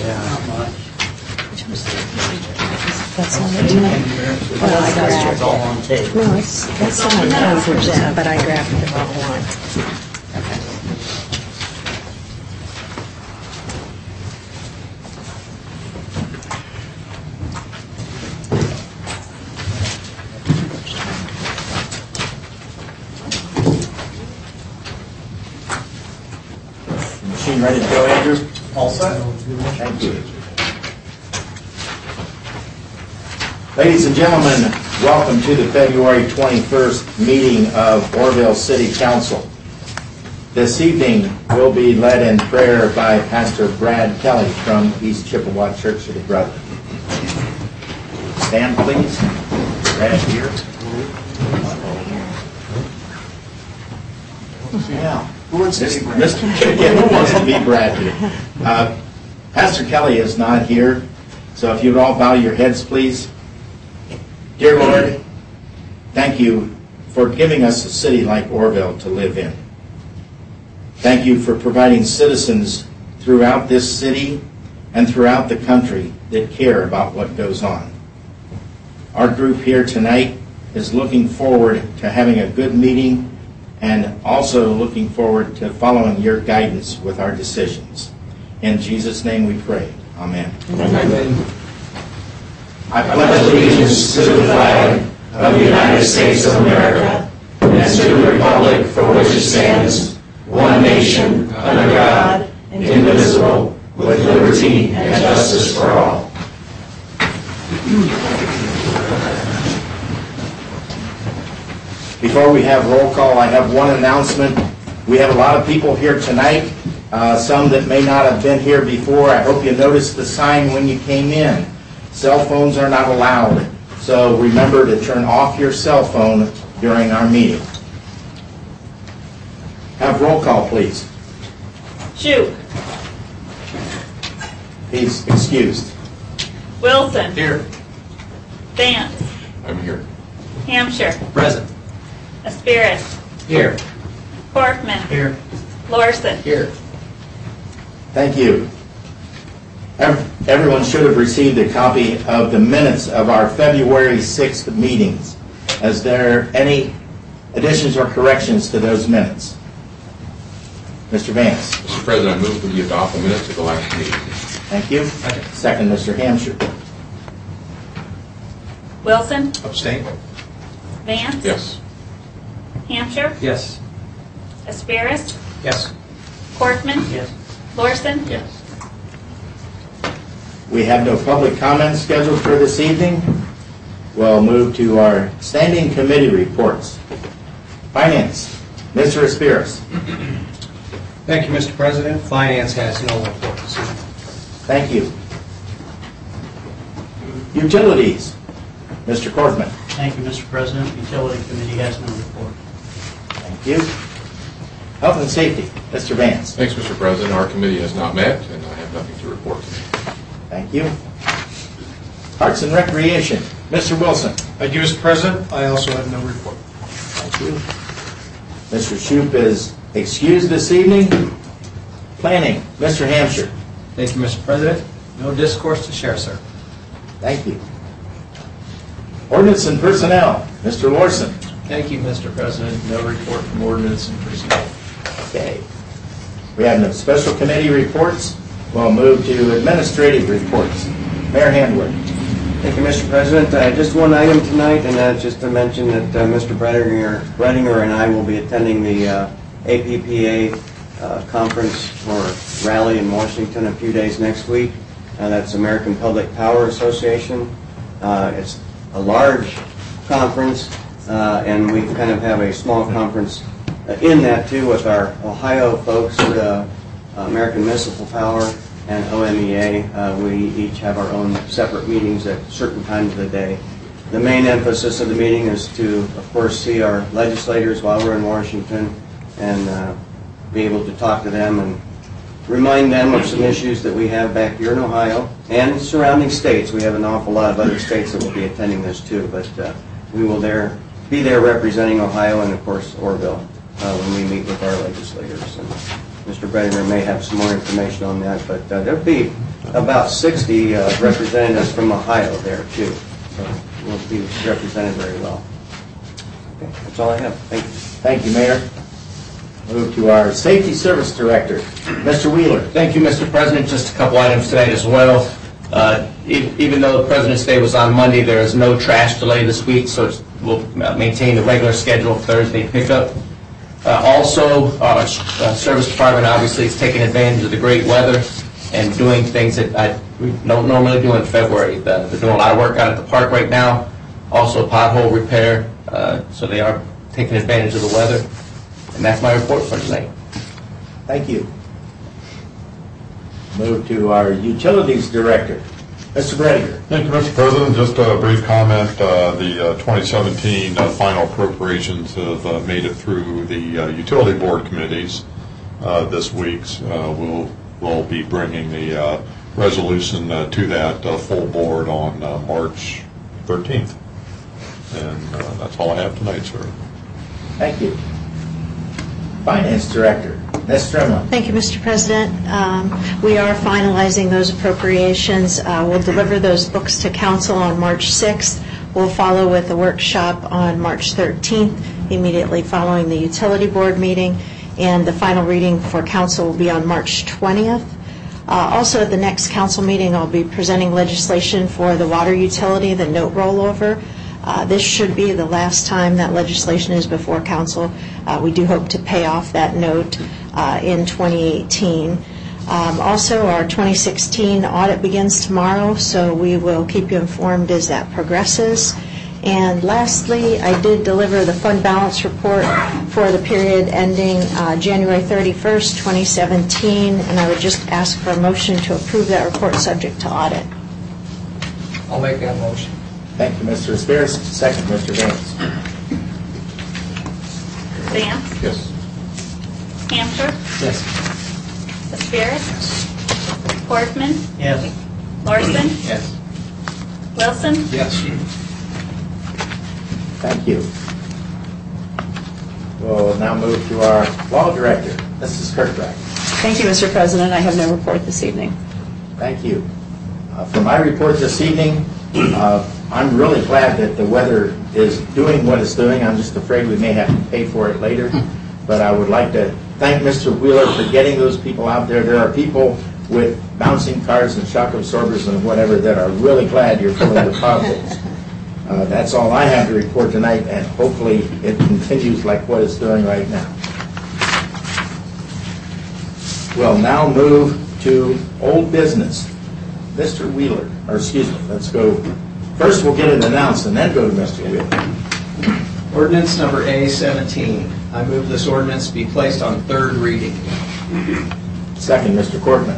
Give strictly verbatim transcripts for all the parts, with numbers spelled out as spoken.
Not much. That's not it tonight. Well, I got It's all on tape. No, it's, that's not on conference, yeah, but I grabbed the wrong one. Machine ready to go, Andrew? All set? Thank you. Ladies and gentlemen, welcome to the February twenty-first meeting of Orrville City Council. This evening will be led in prayer by Pastor Brad Kelly from East Chippewa Church of the Brethren. Stand, please. Brad here. Yeah. Who wants to be Brad? Mister Yeah, who wants to be Brad here? Uh, Pastor Kelly is not here, so if you would all bow your heads, please. Dear Lord, thank you for giving us a city like Orrville to live in. Thank you for providing citizens throughout this city and throughout the country that care about what goes on. Our group here tonight is looking forward to having a good meeting and also looking forward to following your guidance with our decisions. In Jesus' name we pray. Amen. Amen. I pledge allegiance to the flag of the United States of America and to the republic for which it stands, one nation, under God, indivisible, with liberty and justice for all. Before we have roll call, I have one announcement. We have a lot of people here tonight, uh, some that may not have been here before. I hope you noticed the sign when you came in. Cell phones are not allowed, so remember to turn off your cell phone during our meeting. Have roll call, please. Shoup. He's excused. Wilson. Here. Vance. I'm here. Hampshire. Present. Aspiris. Here. Corkman. Here. Lorson. Here. Thank you. Ev- Everyone should have received a copy of the minutes of our February sixth meetings. Is there any additions or corrections to those minutes? Mister Vance. Mister President, I move that we adopt the minutes of the last meeting. Thank you. Second, Mister Hampshire. Wilson. Abstain? Vance. Yes. Hampshire. Yes. Aspiris. Yes. Corkman. Yes. Lorson. Yes. We have no public comments scheduled for this evening. We'll move to our standing committee reports. Finance, Mister Aspiris. Thank you, Mister President. Finance has no report this evening. Thank you. Utilities, Mister Korfman. Thank you, Mister President. Utility Committee has no report. Thank you. Health and Safety, Mister Vance. Thanks, Mister President. Our committee has not met, and I have nothing to report. Thank you. Parks and Recreation, Mister Wilson. Thank you, Mister President. I also have no report. Thank you. Mister Shoup is excused this evening. Planning, Mister Hampshire. Thank you, Mister President. No discourse to share, sir. Thank you. Ordinance and Personnel, Mister Lorson. Thank you, Mister President. No report from Ordinance and Personnel. Okay. We have no special committee reports. We'll move to administrative reports. Mayor Handler. Thank you, Mister President. Uh, just one item tonight, and that's just to mention that uh, Mister Bredinger, Bredinger and I will be attending the uh, A P P A uh, conference or rally in Washington a few days next week. Uh, that's American Public Power Association. Uh, it's a large conference, uh, and we kind of have a small conference uh, in that too with our Ohio folks, uh, American Municipal Power and O M E A. Uh, we each have our own separate meetings at certain times of the day. The main emphasis of the meeting is to, of course, see our legislators while we're in Washington and uh, be able to talk to them and remind them of some issues that we have back here in Ohio and surrounding states. We have an awful lot of other states that will be attending this too, but uh, we will there be there representing Ohio and, of course, Orrville uh, when we meet with our legislators. And Mister Bredinger may have some more information on that, but uh, there'll be about sixty uh, representatives from Ohio there, too. So we'll be represented very well. Okay, that's all I have. Thank you. Thank you, Mayor. Move to our Safety Service Director, Mister Wheeler. Thank you, Mister President. Just a couple items tonight as well. Uh, e- even though President's Day was on Monday, there is no trash delay this week, so it's, we'll maintain the regular schedule of Thursday pickup. Uh, also, our uh, Service Department obviously is taking advantage of the great weather and doing things that I, we don't normally do in February. Uh, they're doing a lot of work out at the park right now, also pothole repair, uh, so they are taking advantage of the weather. And that's my report for tonight. Thank you. Move to our Utilities Director, Mister Bredinger. Thank you, Mister President. Just a brief comment. Uh, the uh, twenty seventeen uh, final appropriations have uh, made it through the uh, Utility Board committees uh, this week. Uh, we'll, we'll be bringing the uh, resolution uh, to that uh, full board on uh, March thirteenth. And uh, that's all I have tonight, sir. Thank you. Finance Director, Miz Strimlin. Thank you, Mister President. Um, we are finalizing those appropriations. Uh, we'll deliver those books to Council on March sixth. We'll follow with a workshop on March thirteenth, immediately following the Utility Board meeting, and the final reading for Council will be on March twentieth. Uh, also, at the next Council meeting, I'll be presenting legislation for the water utility, the note rollover. Uh, this should be the last time that legislation is before Council. Uh, we do hope to pay off that note uh, in twenty eighteen. Um, also, our twenty sixteen audit begins tomorrow, so we will keep you informed as that progresses. And lastly, I did deliver the fund balance report for the period ending uh, January thirty-first, twenty seventeen, and I would just ask for a motion to approve that report subject to audit. I'll make that motion. Thank you, Mister Asperis. Second, Mister Vance. Vance. Yes. Hampshire. Yes. Asperis. Portman. Yes. Larson. Yes. Wilson. Yes. Thank you. We'll now move to our Law Director, Missus Kirkbride. Thank you, Mister President. I have no report this evening. Thank you. Uh, for my report this evening, uh, I'm really glad that the weather is doing what it's doing. I'm just afraid we may have to pay for it later. But I would like to thank Mister Wheeler for getting those people out there. There are people with bouncing cars and shock absorbers and whatever that are really glad you're filling the potholes. Uh, that's all I have to report tonight, and hopefully it continues like what it's doing right now. We'll now move to old business. Mister Wheeler, or excuse me, let's go. First we'll get it announced and then go to Mister Wheeler. Ordinance number A seventeen. I move this ordinance be placed on third reading. Second, Mister Cortman.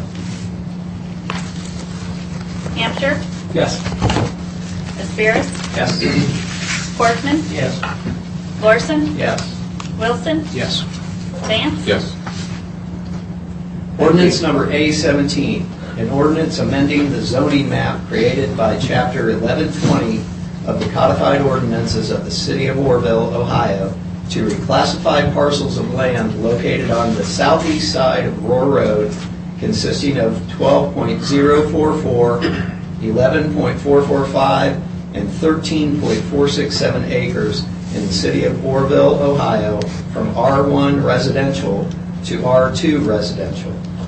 Hampshire. Yes. Asperis. Yes. Portman. Yes. Larson. Yes. Wilson. Yes. Vance. Yes. Ordinance number A seventeen, an ordinance amending the zoning map created by Chapter eleven twenty of the Codified Ordinances of the City of Warville, Ohio, to reclassify parcels of land located on the southeast side of Roar Road, consisting of twelve point zero four four, eleven point four four five, and thirteen point four six seven acres in the City of Warville, Ohio, from R one residential to R two residential.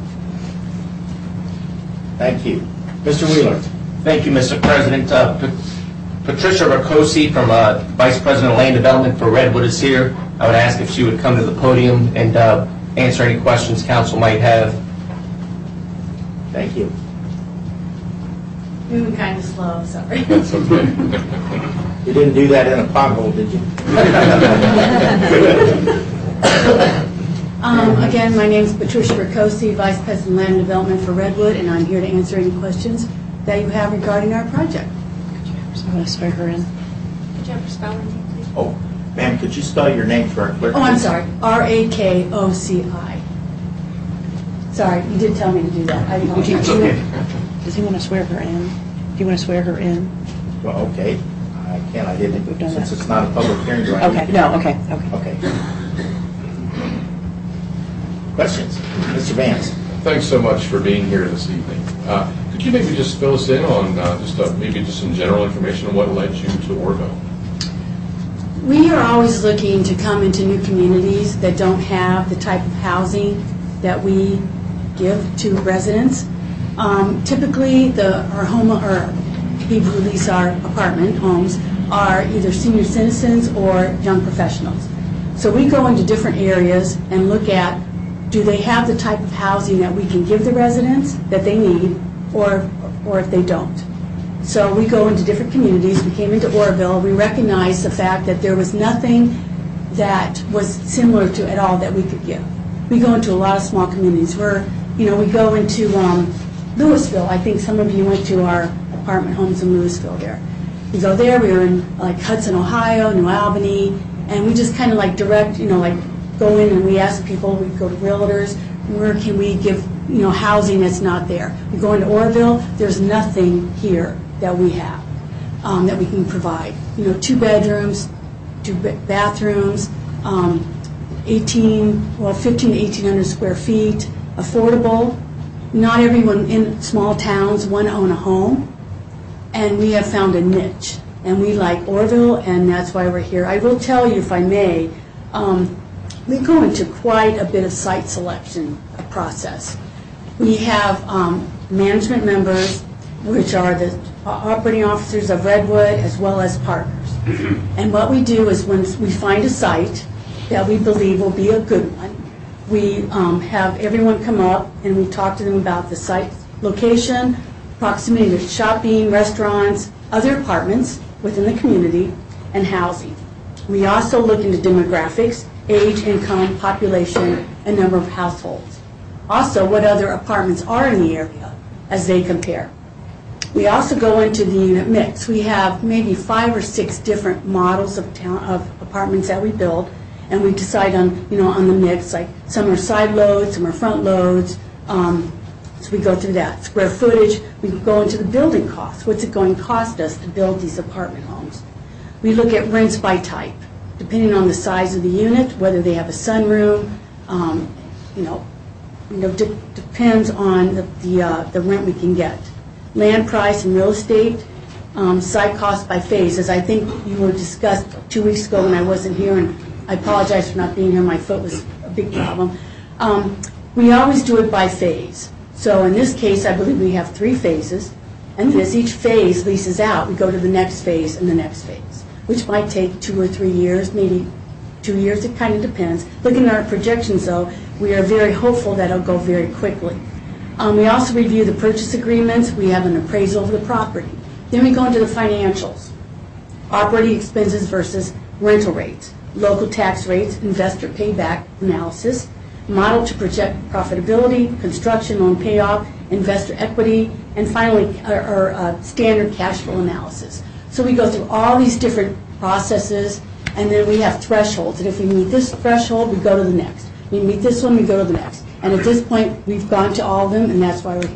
Thank you. Mister Wheeler. Thank you, Mister President. Uh, Pat- Patricia Ricosi from uh, Vice President of Land Development for Redwood is here. I would ask if she would come to the podium and uh, answer any questions council might have. Thank you. Moving kind of slow, sorry. That's okay. You didn't do that in a pothole, did you? um, again, my name is Patricia Ricosi, Vice President of Land Development for Redwood, and I'm here to answer any questions that you have regarding our project. I'm going to swear her in. Could you have her spell her name, please? Oh, ma'am, could you spell your name for our clerk? Oh, I'm please? sorry. R A K O C I. Sorry, you did tell me to do that. I apologize. It's okay. Does he want to swear her in? Do you want to swear her in? Well, okay. I can't. I didn't. We've done Since that. it's not a public hearing, do I need Okay, to- no, okay, okay. Okay. Questions? Mister Vance. Thanks so much for being here this evening. Uh, could you maybe just fill us in on uh, just uh, maybe just some general information on what led you to Orville? We are always looking to come into new communities that don't have the type of housing that we give to residents. Um, typically, the our home or people who lease our apartment homes are either senior citizens or young professionals. So we go into different areas and look at, do they have the type of housing that we can give the residents that they need, or or if they don't. So we go into different communities. We came into Oroville. We recognized the fact that there was nothing that was similar to at all that we could give. We go into a lot of small communities. We're, you know, we go into um, Louisville. I think some of you went to our apartment homes in Louisville there. We go there. We were in like Hudson, Ohio, New Albany, and we just kind of like direct, you know, like go in and we ask people. We go to realtors. Where can we give, you know, housing that's not there? We go into Oroville. There's nothing here that we have, um, that we can provide. You know, two bedrooms, two bathrooms, um, eighteen, well, fifteen to eighteen hundred square feet, affordable. Not everyone in small towns want to own a home, and we have found a niche, and we like Oroville, and that's why we're here. I will tell you, if I may, um, we go into quite a bit of site selection process. We have um, management members, which are the operating officers of Redwood as well as partners. And what we do is when we find a site that we believe will be a good one, we um, have everyone come up and we talk to them about the site location, proximity to shopping, restaurants, other apartments within the community, and housing. We also look into demographics, age, income, population, and number of households. Also, what other apartments are in the area as they compare. We also go into the unit mix. We have maybe five or six different models of town of apartments that we build, and we decide on, you know, on the mix. Like some are side loads, some are front loads. Um, so we go through that square footage. We go into the building costs. What's it going to cost us to build these apartment homes? We look at rents by type, depending on the size of the unit, whether they have a sunroom. Um, you know, you know, de- depends on the the, uh, the rent we can get. Land price and real estate, um, site cost by phase. As I think you were discussed two weeks ago when I wasn't here, and I apologize for not being here. My foot was a big problem. Um, we always do it by phase. So in this case, I believe we have three phases, and as each phase leases out, we go to the next phase and the next phase, which might take two or three years, maybe two years. It kind of depends. Looking at our projections, though, we are very hopeful that it'll go very quickly. Um, we also review the purchase agreements. We have an appraisal of the property. Then we go into the financials. Operating expenses versus rental rates, local tax rates, investor payback analysis, model to project profitability, construction loan payoff, investor equity, and finally our, our uh, standard cash flow analysis. So we go through all these different processes, and then we have thresholds. And if we meet this threshold, we go to the next. We meet this one, we go to the next. And at this point, we've gone to all of them, and that's why we're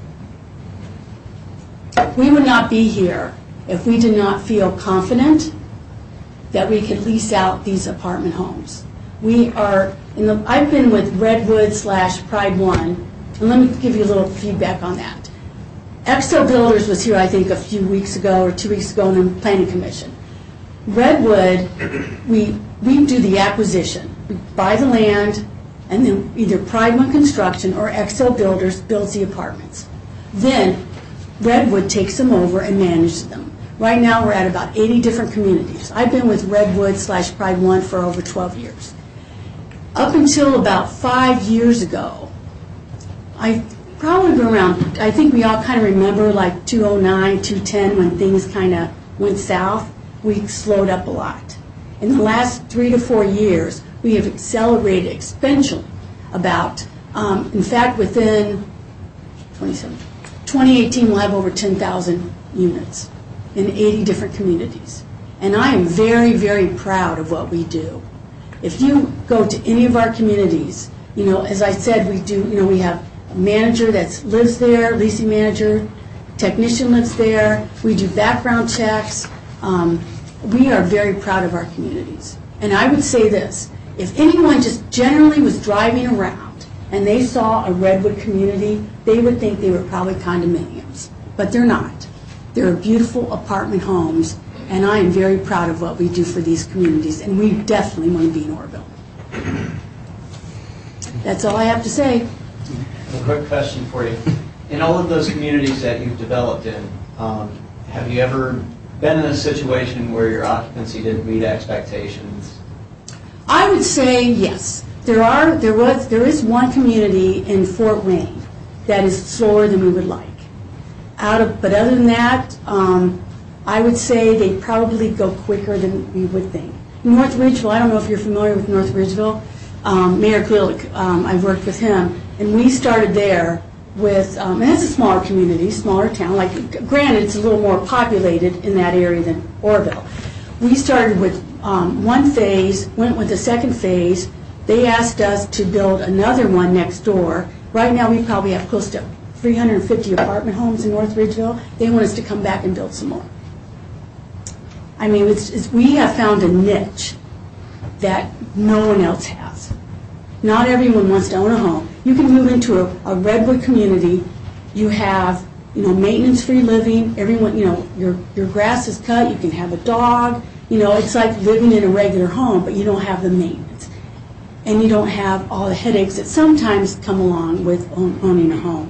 here. We would not be here if we did not feel confident that we could lease out these apartment homes. We are, in the, I've been with Redwood slash Pride One, and let me give you a little feedback on that. Excel Builders was here, I think, a few weeks ago or two weeks ago in the Planning Commission. Redwood, we we do the acquisition. We buy the land, and then either Pride One Construction or Excel Builders builds the apartments. Then Redwood takes them over and manages them. Right now we're at about eighty different communities. I've been with Redwood slash Pride One for over twelve years. Up until about five years ago, I probably been around, I think we all kind of remember like two oh nine, two ten when things kind of went south. We slowed up a lot. In the last three to four years, we have accelerated exponentially about, um, in fact, within twenty eighteen, we'll have over ten thousand units in eighty different communities. And I am very, very proud of what we do. If you go to any of our communities, you know, as I said, we do, you know, we have a manager that lives there, leasing manager, technician lives there, we do background checks. Um, we are very proud of our communities. And I would say this, if anyone just generally was driving around and they saw a Redwood community, they would think they were probably condominiums. But they're not. They're beautiful apartment homes, and I am very proud of what we do for these communities, and we definitely want to be in Orville. That's all I have to say. A quick question for you. In all of those communities that you've developed in, um, have you ever been in a situation where your occupancy didn't meet expectations? I would say yes. There are there was there is one community in Fort Wayne that is slower than we would like. Out of but other than that, um, I would say they probably go quicker than we would think. North Ridgeville, I don't know if you're familiar with North Ridgeville. Um, Mayor Glick, um, I've worked with him, and we started there with, um, and it's a smaller community, smaller town. Like, granted, it's a little more populated in that area than Orville. We started with um, one phase, went with the second phase. They asked us to build another one next door. Right now, we probably have close to three hundred fifty apartment homes in North Ridgeville. They want us to come back and build some more. I mean, it's, it's, we have found a niche that no one else has. Not everyone wants to own a home. You can move into a, a Redwood community. You have, you know, maintenance-free living. Everyone, you know, your your grass is cut. You can have a dog. You know, it's like living in a regular home, but you don't have the maintenance, and you don't have all the headaches that sometimes come along with own, owning a home.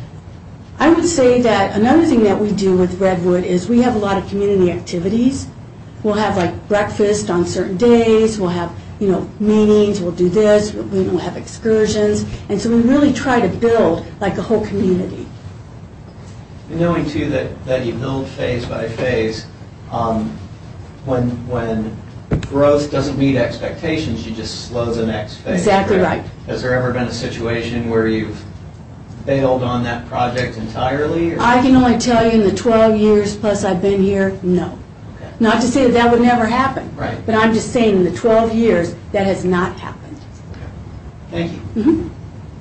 I would say that another thing that we do with Redwood is we have a lot of community activities. We'll have like breakfast on certain days. We'll have, you know, meetings. We'll do this. We'll have excursions. And so we really try to build like a whole community. Knowing too that, that you build phase by phase, um, when when growth doesn't meet expectations, you just slow the next phase. Exactly correct? right. Has there ever been a situation where you've bailed on that project entirely? Or? I can only tell you in the twelve years plus I've been here, no. Okay. Not to say that that would never happen. Right. But I'm just saying in the twelve years, that has not happened. Okay. Thank you. Mm-hmm.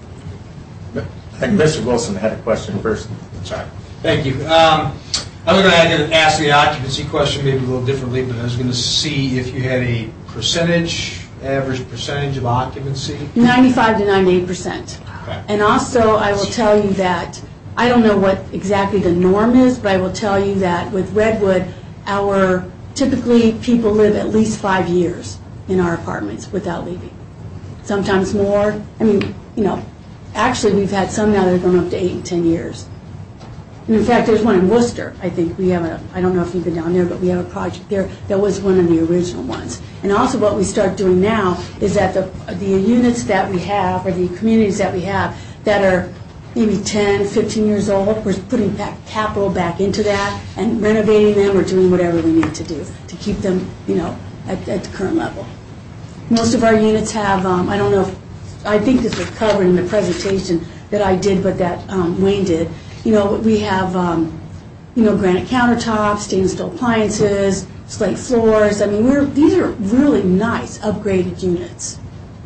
I think Mister Wilson had a question first. Sorry. Thank you. Um, I was going to ask the occupancy question maybe a little differently, but I was going to see if you had a percentage, average percentage of occupancy. ninety-five to ninety-eight percent. Okay. And also, I will tell you that, I don't know what exactly the norm is, but I will tell you that with Redwood, our, typically people live at least five years in our apartments without leaving. Sometimes more. I mean, you know, actually we've had some now that are going up to eight and ten years. And in fact, there's one in Worcester. I think we have a, I don't know if you've been down there, but we have a project there that was one of the original ones. And also what we start doing now is that the, the units that we have, or the communities that we have, that are maybe ten, fifteen years old, we're putting back capital back into that and renovating them or doing whatever we need to do to keep them, you know, at, at the current level. Most of our units have, um, I don't know if, I think this was covered in the presentation that I did, but that um, Wayne did. You know, we have, um, you know, granite countertops, stainless steel appliances, slate floors. I mean, we're these are really nice upgraded units.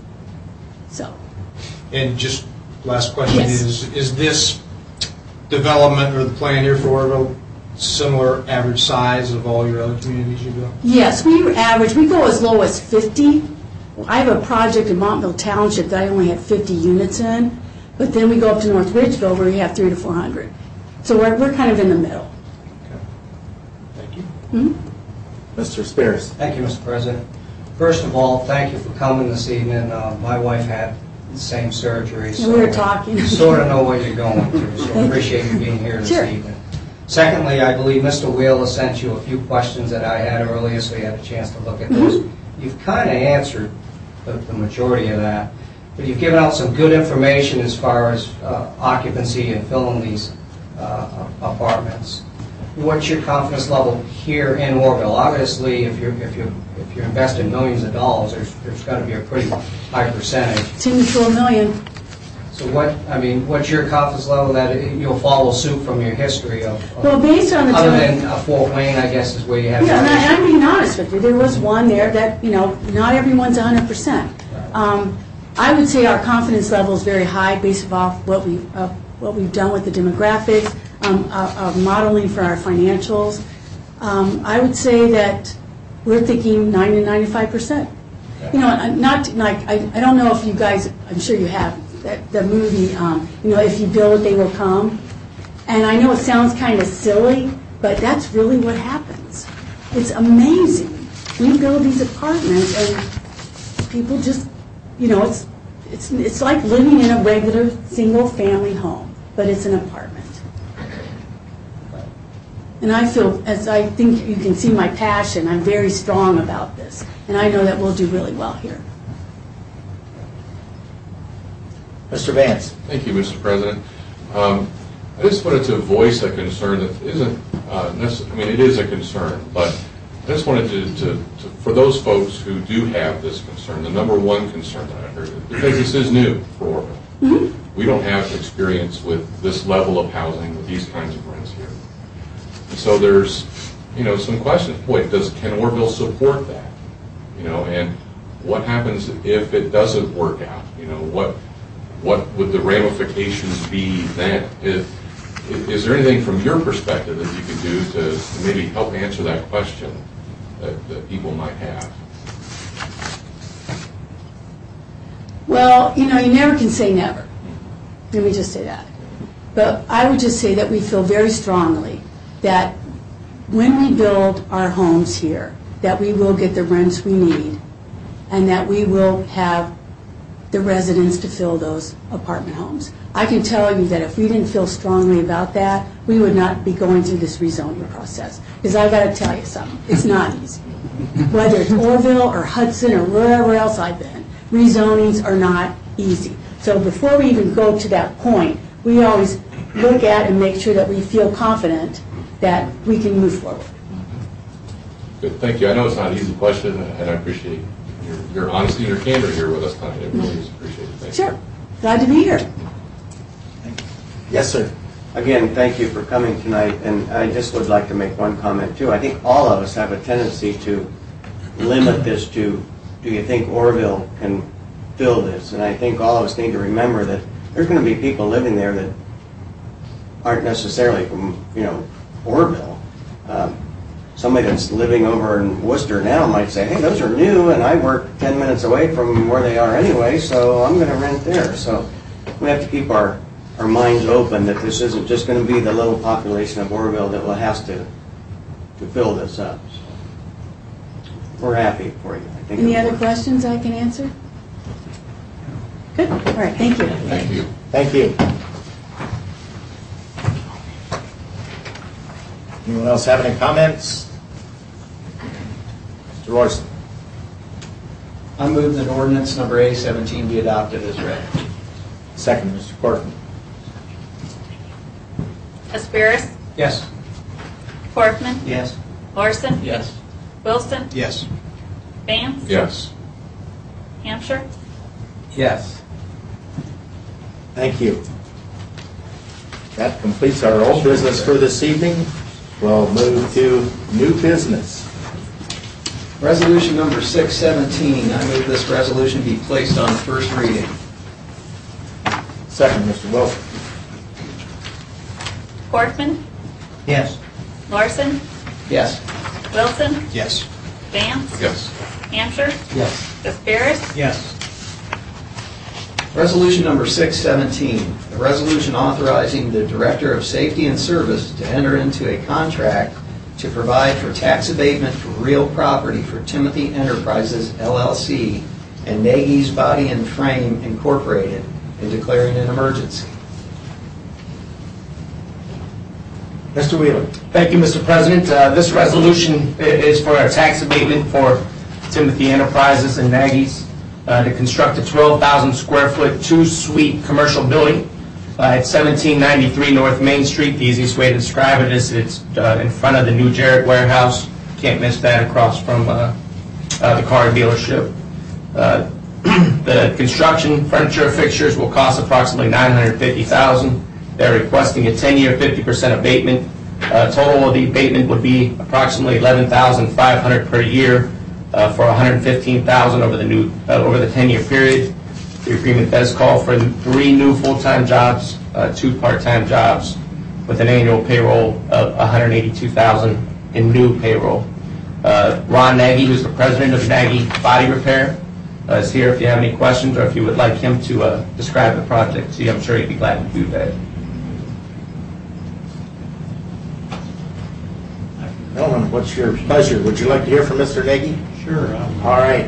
So. And just last question Yes. is, is this development or the plan here for Orville similar average size of all your other communities you built? Yes, we average, we go as low as fifty. I have a project in Montville Township that I only had fifty units in, but then we go up to North Ridgeville where we have three to four hundred. So we're, we're kind of in the middle. Okay. Thank you. Mm-hmm. Mister Spears. Thank you, Mister President. First of all, thank you for coming this evening. Uh, my wife had the same surgery, so we were talking. I sort of know what you're going through, so I appreciate you being here this Sure. evening. Secondly, I believe Mister Wheeler sent you a few questions that I had earlier, so you had a chance to look at those. Mm-hmm. You've kind of answered the, the majority of that, but you've given out some good information as far as uh, occupancy and filling these uh, apartments. What's your confidence level here in Orville? Obviously, if you're if you if you're investing millions of dollars, there's there's got to be a pretty high percentage. Ten to twelve million. So what I mean, what's your confidence level that you'll follow suit from your history of? of Well, based on the other than uh, Fort Wayne, I guess is where you have. Yeah, and your I, I'm being honest with you. There was one there that, you know, not everyone's one hundred percent. Um, I would say our confidence level is very high based off what we uh, what we've done with the demographics, um, our, our modeling for our financials. Um, I would say that we're thinking ninety to ninety-five percent. You know, I'm not like I, I don't know if you guys. I'm sure you have that the movie, um, you know, if you build, they will come. And I know it sounds kind of silly, but that's really what happens. It's amazing. We build these apartments, and people just, you know, it's it's it's like living in a regular single-family home, but it's an apartment. And I feel, as I think you can see my passion, I'm very strong about this. And I know that we'll do really well here. Mister Vance. Thank you, Mister President. Um, I just wanted to voice a concern that isn't, uh, necess- I mean, it is a concern, but I just wanted to, to, to, for those folks who do have this concern, the number one concern that I heard, because this is new for Orville. Mm-hmm. We don't have experience with this level of housing, with these kinds of rents here. And so there's, you know, some questions. Boy, does can Orville support that? You know, and what happens if it doesn't work out? You know, what what would the ramifications be then? If, is there anything from your perspective that you could do to, to maybe help answer that question that, that people might have? Well, you know, you never can say never. Let me just say that. But I would just say that we feel very strongly that when we build our homes here, that we will get the rents we need and that we will have the residents to fill those apartment homes. I can tell you that if we didn't feel strongly about that, we would not be going through this rezoning process. Because I've got to tell you something, it's not easy. Whether it's Orville or Hudson or wherever else I've been, rezonings are not easy. So before we even go to that point, we always look at and make sure that we feel confident that we can move forward. Good, thank you. I know it's not an easy question, and I appreciate your, your honesty and your candor here with us tonight. It really is appreciated. Thank Sure. you. Glad to be here. Yes, sir. Again, thank you for coming tonight, and I just would like to make one comment too. I think all of us have a tendency to limit this to, do you think Orville can fill this? And I think all of us need to remember that there's going to be people living there that aren't necessarily from, you know, Orville. Um, somebody that's living over in Worcester now might say, hey, those are new, and I work ten minutes away from where they are anyway, so I'm going to rent there. So we have to keep our, our minds open that this isn't just going to be the little population of Orville that will have to, to fill this up. So we're happy for you. I think Any other questions I can answer? Good. All right. Thank you. Thank you. Thank you. Anyone else have any comments? Mister Larson. I move that ordinance number A seventeen be adopted as read. Second, Mister Corcoran. Asperis, Yes. Corkman, Yes. Larson, Yes. Wilson, Yes. Vance, Yes. Hampshire. Yes. Thank you. That completes our old business for this evening. We'll move to new business. Resolution number six seventeen, I move this resolution be placed on first reading. Second, Mister Wilson. Corkman, Yes. Larson, Yes. Wilson, Yes. Vance, Yes. Hampshire, Yes. Asperis, Yes. Resolution number six seventeen, a resolution authorizing the Director of Safety and Service to enter into a contract to provide for tax abatement for real property for Timothy Enterprises, L L C, and Nagy's Body and Frame, Incorporated, and declaring an emergency. Mister Wheeler. Thank you, Mister President. Uh, This resolution i- is for a tax abatement for Timothy Enterprises and Nagy's uh, to construct a twelve thousand square foot two-suite commercial building uh, at seventeen ninety-three North Main Street. The easiest way to describe it is it's uh, in front of the new Jarrett warehouse. Can't miss that, across from uh, uh, the car dealership. Uh, The construction, furniture, fixtures will cost approximately nine hundred fifty thousand dollars. They're requesting a ten-year, fifty percent abatement. Uh, total of the abatement would be approximately eleven thousand five hundred dollars per year uh, for one hundred fifteen thousand dollars over the new uh, over the ten-year period. The agreement does call for three new full-time jobs, uh, two part-time jobs, with an annual payroll of one hundred eighty-two thousand dollars in new payroll. Uh, Ron Nagy, who's the president of Nagy Body Repair, uh, is here if you have any questions or if you would like him to uh, describe the project to you. I'm sure he'd be glad to do that. Gentlemen, what's your pleasure? Would you like to hear from Mister Nagy? Sure. All right.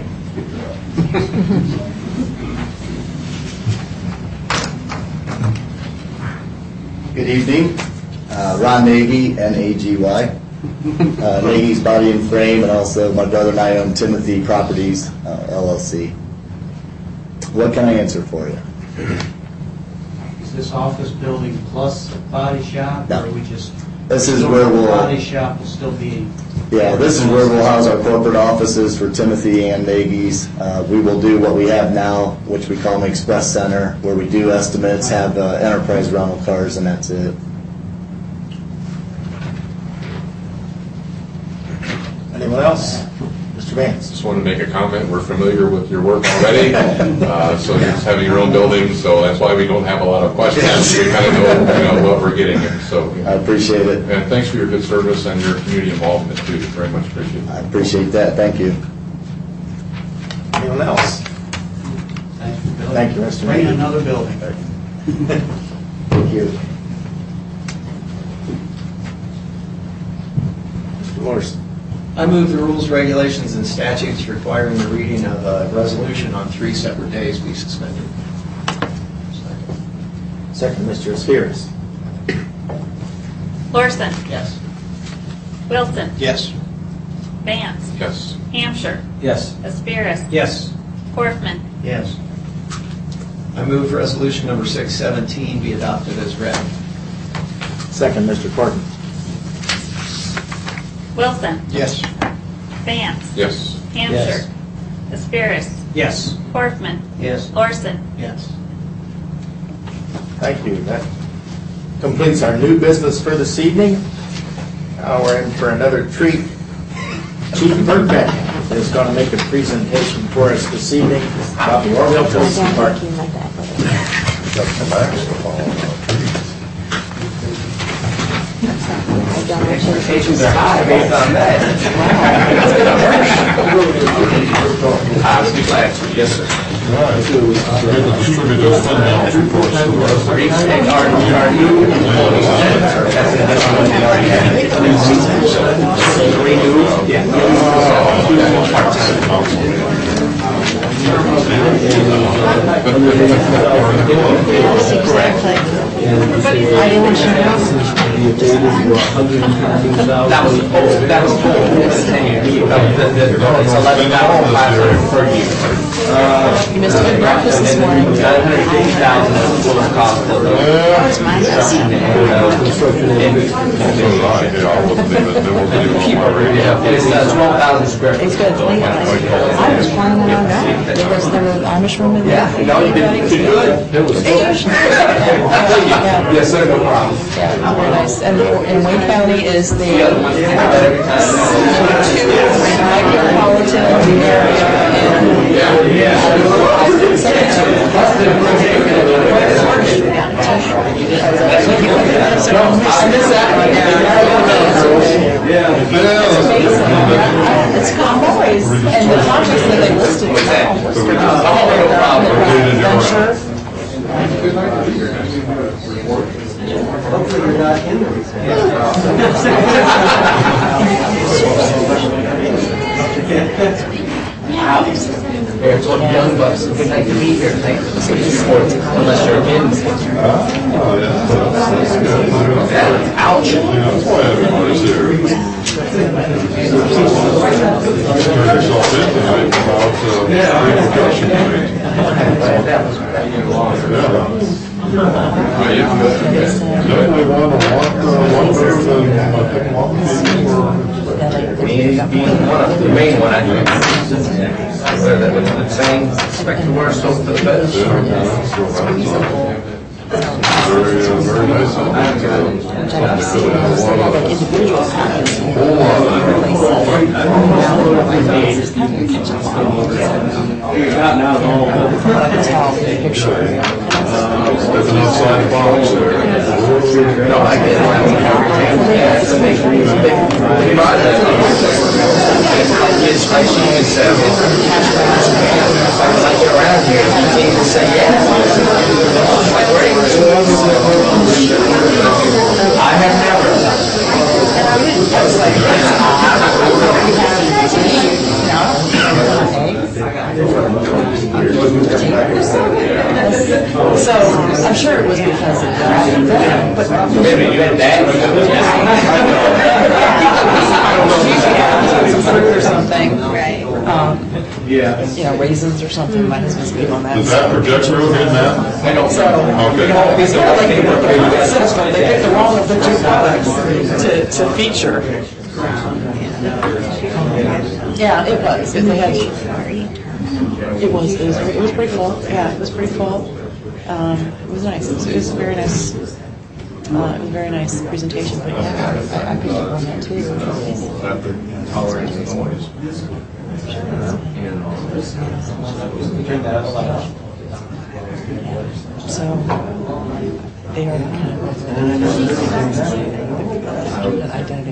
Good evening. Uh, Ron Nagy, N A G Y. Uh, Nagy's Body and Frame, and also my brother and I own Timothy Properties, uh, L L C. What can I answer for you? Is this office building plus a body shop? No. Or are we just... This is so where the we'll- body shop will still be... Yeah, this is where we'll house our corporate offices for Timothy and Nagy's. Uh, we will do what we have now, which we call an express center, where we do estimates, have uh, enterprise rental cars, and that's it. Anyone else? Mister Vance? Just wanted to make a comment. We're familiar with your work already. Uh, so you're just having your own building, so that's why we don't have a lot of questions. We kind of know, you know what we're getting at. So I appreciate it. And thanks for your good service and your community involvement too. Very much appreciated. I appreciate that. Thank you. Anyone else? Thanks for building. Thank you, Mister Bring Nagy. another building. Thank you. Mister Morrison? I move the rules, regulations, and statutes requiring the reading of a resolution on three separate days be suspended. Second, Mister Aspiris. Larson. Yes. Wilson. Yes. Vance. Yes. Hamsher. Yes. Aspiris. Yes. Corfman. Yes. I move resolution number six seventeen be adopted as read. Second, Mister Corcoran. Wilson. Yes. Vance. Yes. Hamsher. Yes. Aspiris. Yes. Corfman. Yes. Larson. Yes. Thank you. That completes our new business for this evening. Now we're in for another treat. Chief Burkbeck is going to make a presentation for us this evening about the Orville Police Department. Expectations are high based on that. I would be glad to. Yes, sir. Are you, are, are you employees? That's that's what you already have. Renew? That was old, that was old, ten years. It's eleven thousand five hundred per year. You missed a good breakfast this morning. nine hundred fifty thousand is the total cost of the. Where's mine? And it's uh, twelve thousand square feet. It's good. I was planning on going. There was, there was Amish room in there. Yeah, no, you did you did good. It was. Yeah. Yes, sir, no problem. Yeah, very nice. And, and Wayne County is the The other one, two micropolitan area and I miss that right now. It's Convoys and the projects that they listed. Venture. Hopefully you're not in the It's what young bucks. Good night to be here. Thank you for the support. Unless you're in. Oh, yeah. Ouch. That's why everybody's here. Turn yourself in tonight about uh, repercussion rate. Definitely want to walk, uh, walk better than uh, pick them up maybe, or Being one of the main one, I think. Where that was the same spectrum of our soap for the best. yeah, yeah, so that's uh, very, uh, very nice. of them to, uh, something that has a lot of- Individual copies. whole lot Stepping outside the box there. No, I get it. kids like she and said, if I like it around here, you need to say yes. Like, great. I have never. I was like, So, I'm sure it was because of that, but maybe you had that. some fruit or something, right? Um, Yeah. you know, raisins or something. My husband's big on that. Does that project real good, Matt? I don't So, you know, it's kind of like the system. They picked the wrong of the two products to, to feature. Yeah, it was. If they had, it was. It was. It was pretty full. Yeah, it was pretty full. Um, it was nice. It was, it was a very nice. Uh, it was a very nice presentation. But yeah, I, I picked up on that too. So they are kind of identity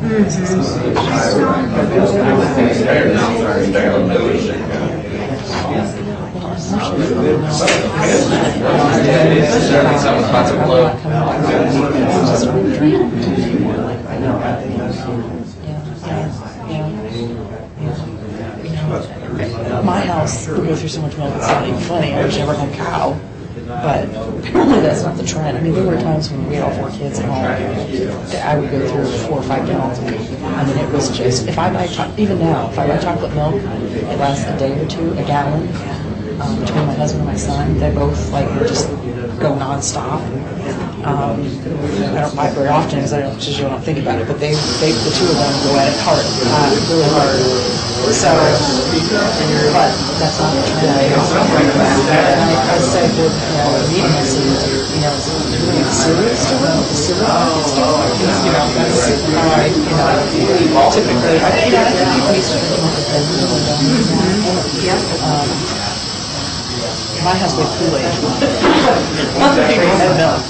My house would go through so much milk, it's not even funny. I wish I never had a cow. But apparently that's not the trend. I mean, there were times when we had all four kids at home that I would go through four or five gallons a week. I mean, it was just, if I buy, cho- even now, if I buy chocolate milk, it lasts a day or two, a gallon. Um, between my husband and my son, they both like just go nonstop. Um, I don't buy it very often because I don't, just you don't think about it. But they, they, the two of them go at it hard, uh, really hard. So, but that's not the trend. I, I said that, you know, meeting us, you know, really serious to them, serious to them. You know, that's all right. You know, typically, I, you know, I think people used to drink milk at bedtime. Yeah. Um, My house made Kool-Aid. Lots of people had milk.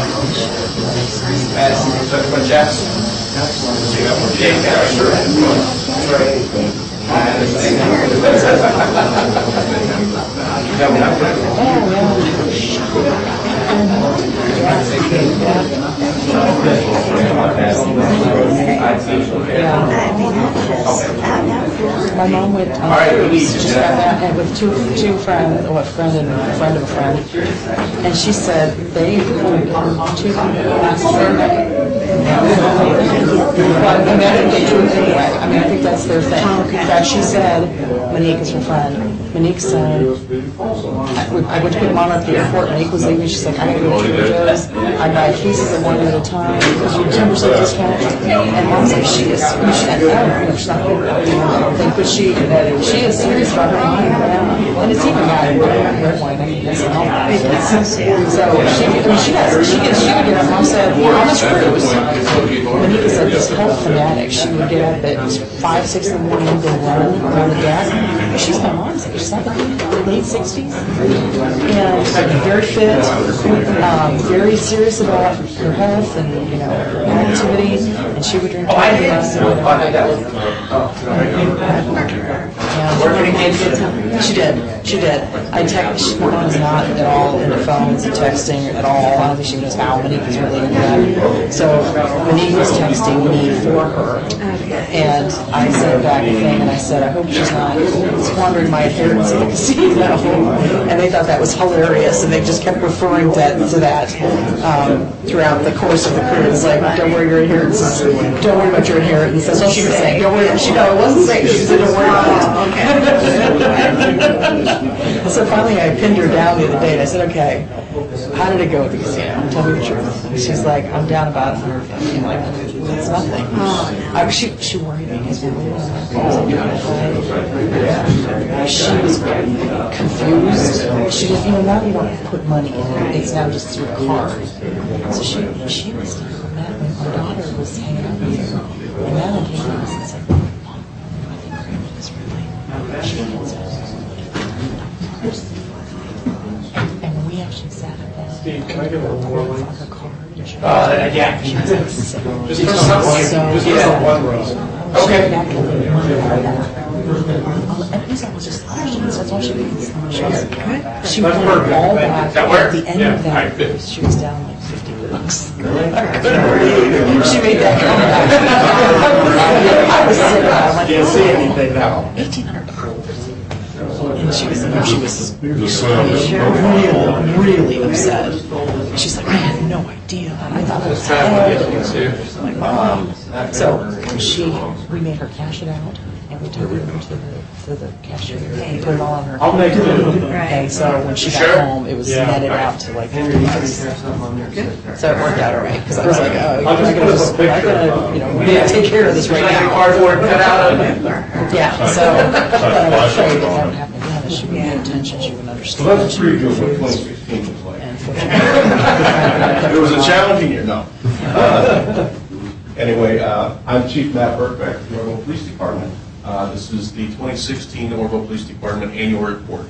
My mom went on a cruise, just found out, and with two two friends, or a friend and a friend of a friend, and she said they two last Sunday. But I mean, I think they do it anyway. I mean, I think that's their thing. In fact, she said, Monique is her friend. Monique said, I, I went to pick mom up at the airport. Monique was leaving. She's like, I gotta go to Trader Joe's. I buy cases of one at a time because you ten percent discount. And mom's like, she is. I mean, she, I don't know, she's not here. I don't think, but she she is serious about her wine. Yeah. And it's even not red wine. I mean, that's an alcohol. So she, I mean, she does. She gets. She would get up. Mom said, on this cruise. Monica said this health fanatic. She would get up at five, six in the morning and go run around the deck. She's my mom's age, seventy, late sixties, and very fit, um, very serious about her health and you know activity. And she would drink. Oh, I did. Yeah, she did. She did. I text. My mom's not at all into phones and texting at all. I don't think she knows how Monique is really into that. So Monique was texting me for her, and I sent back a thing, and I said, I hope she's not squandering my inheritance at the casino. And they thought that was hilarious, and they just kept referring to, to that um, throughout the course of the cruise. Like, don't worry your inheritance. Don't worry about your inheritance. That's all she was saying. Don't worry. She no, it wasn't saying. She said, don't worry about it. So finally, I pinned her down the other day, and I said, okay, how did it go at the casino? Tell me the truth. And she's like, I'm down about one hundred fifty. I'm like, that's nothing. I, she, she worried me. She was confused. She just, you know, now you don't put money in it. It's now just through a card. So she, she was mad when my daughter was hanging out with her. And Madeline came to us and said, Mom, I think Grandma is really, she needs us. And, and when we actually sat down, Steve, can I get a more on her card? Uh, yeah. Just for some, just for one row. Okay. At least I was just questions. That's all she did. She was, she went all back. That work? At the end Yeah, of that, I did. she was down like fifty bucks. She made that comeback. I was sitting there, I'm like, Can't see anything now. eighteen hundred dollars. And she was, she was Just, uh, really, really upset. She's like, I had no idea. I thought I was dead. I'm like, Mom. So she, we made her cash it out, and we took it over to the, to the cashier and put it all on her. I'll make it. And so when she got Sure. home, it was Yeah. netted out to like thirty bucks. So it worked out all right, because I was like, oh, I'll just I put gotta, up a just, I picture gotta, of, you know, we gotta take care of this right now. Cardboard cut out of it. Yeah, so, but I was afraid that that would happen again, that she would pay attention, she would understand. Well, that's she would pretty good go what through twenty this. sixteen was like. And fortunately- It was a challenging year, no. Uh, Anyway, uh, I'm Chief Matt Burkbeck of the Orville Police Department. Uh, This is the twenty sixteen Orville Police Department Annual Report.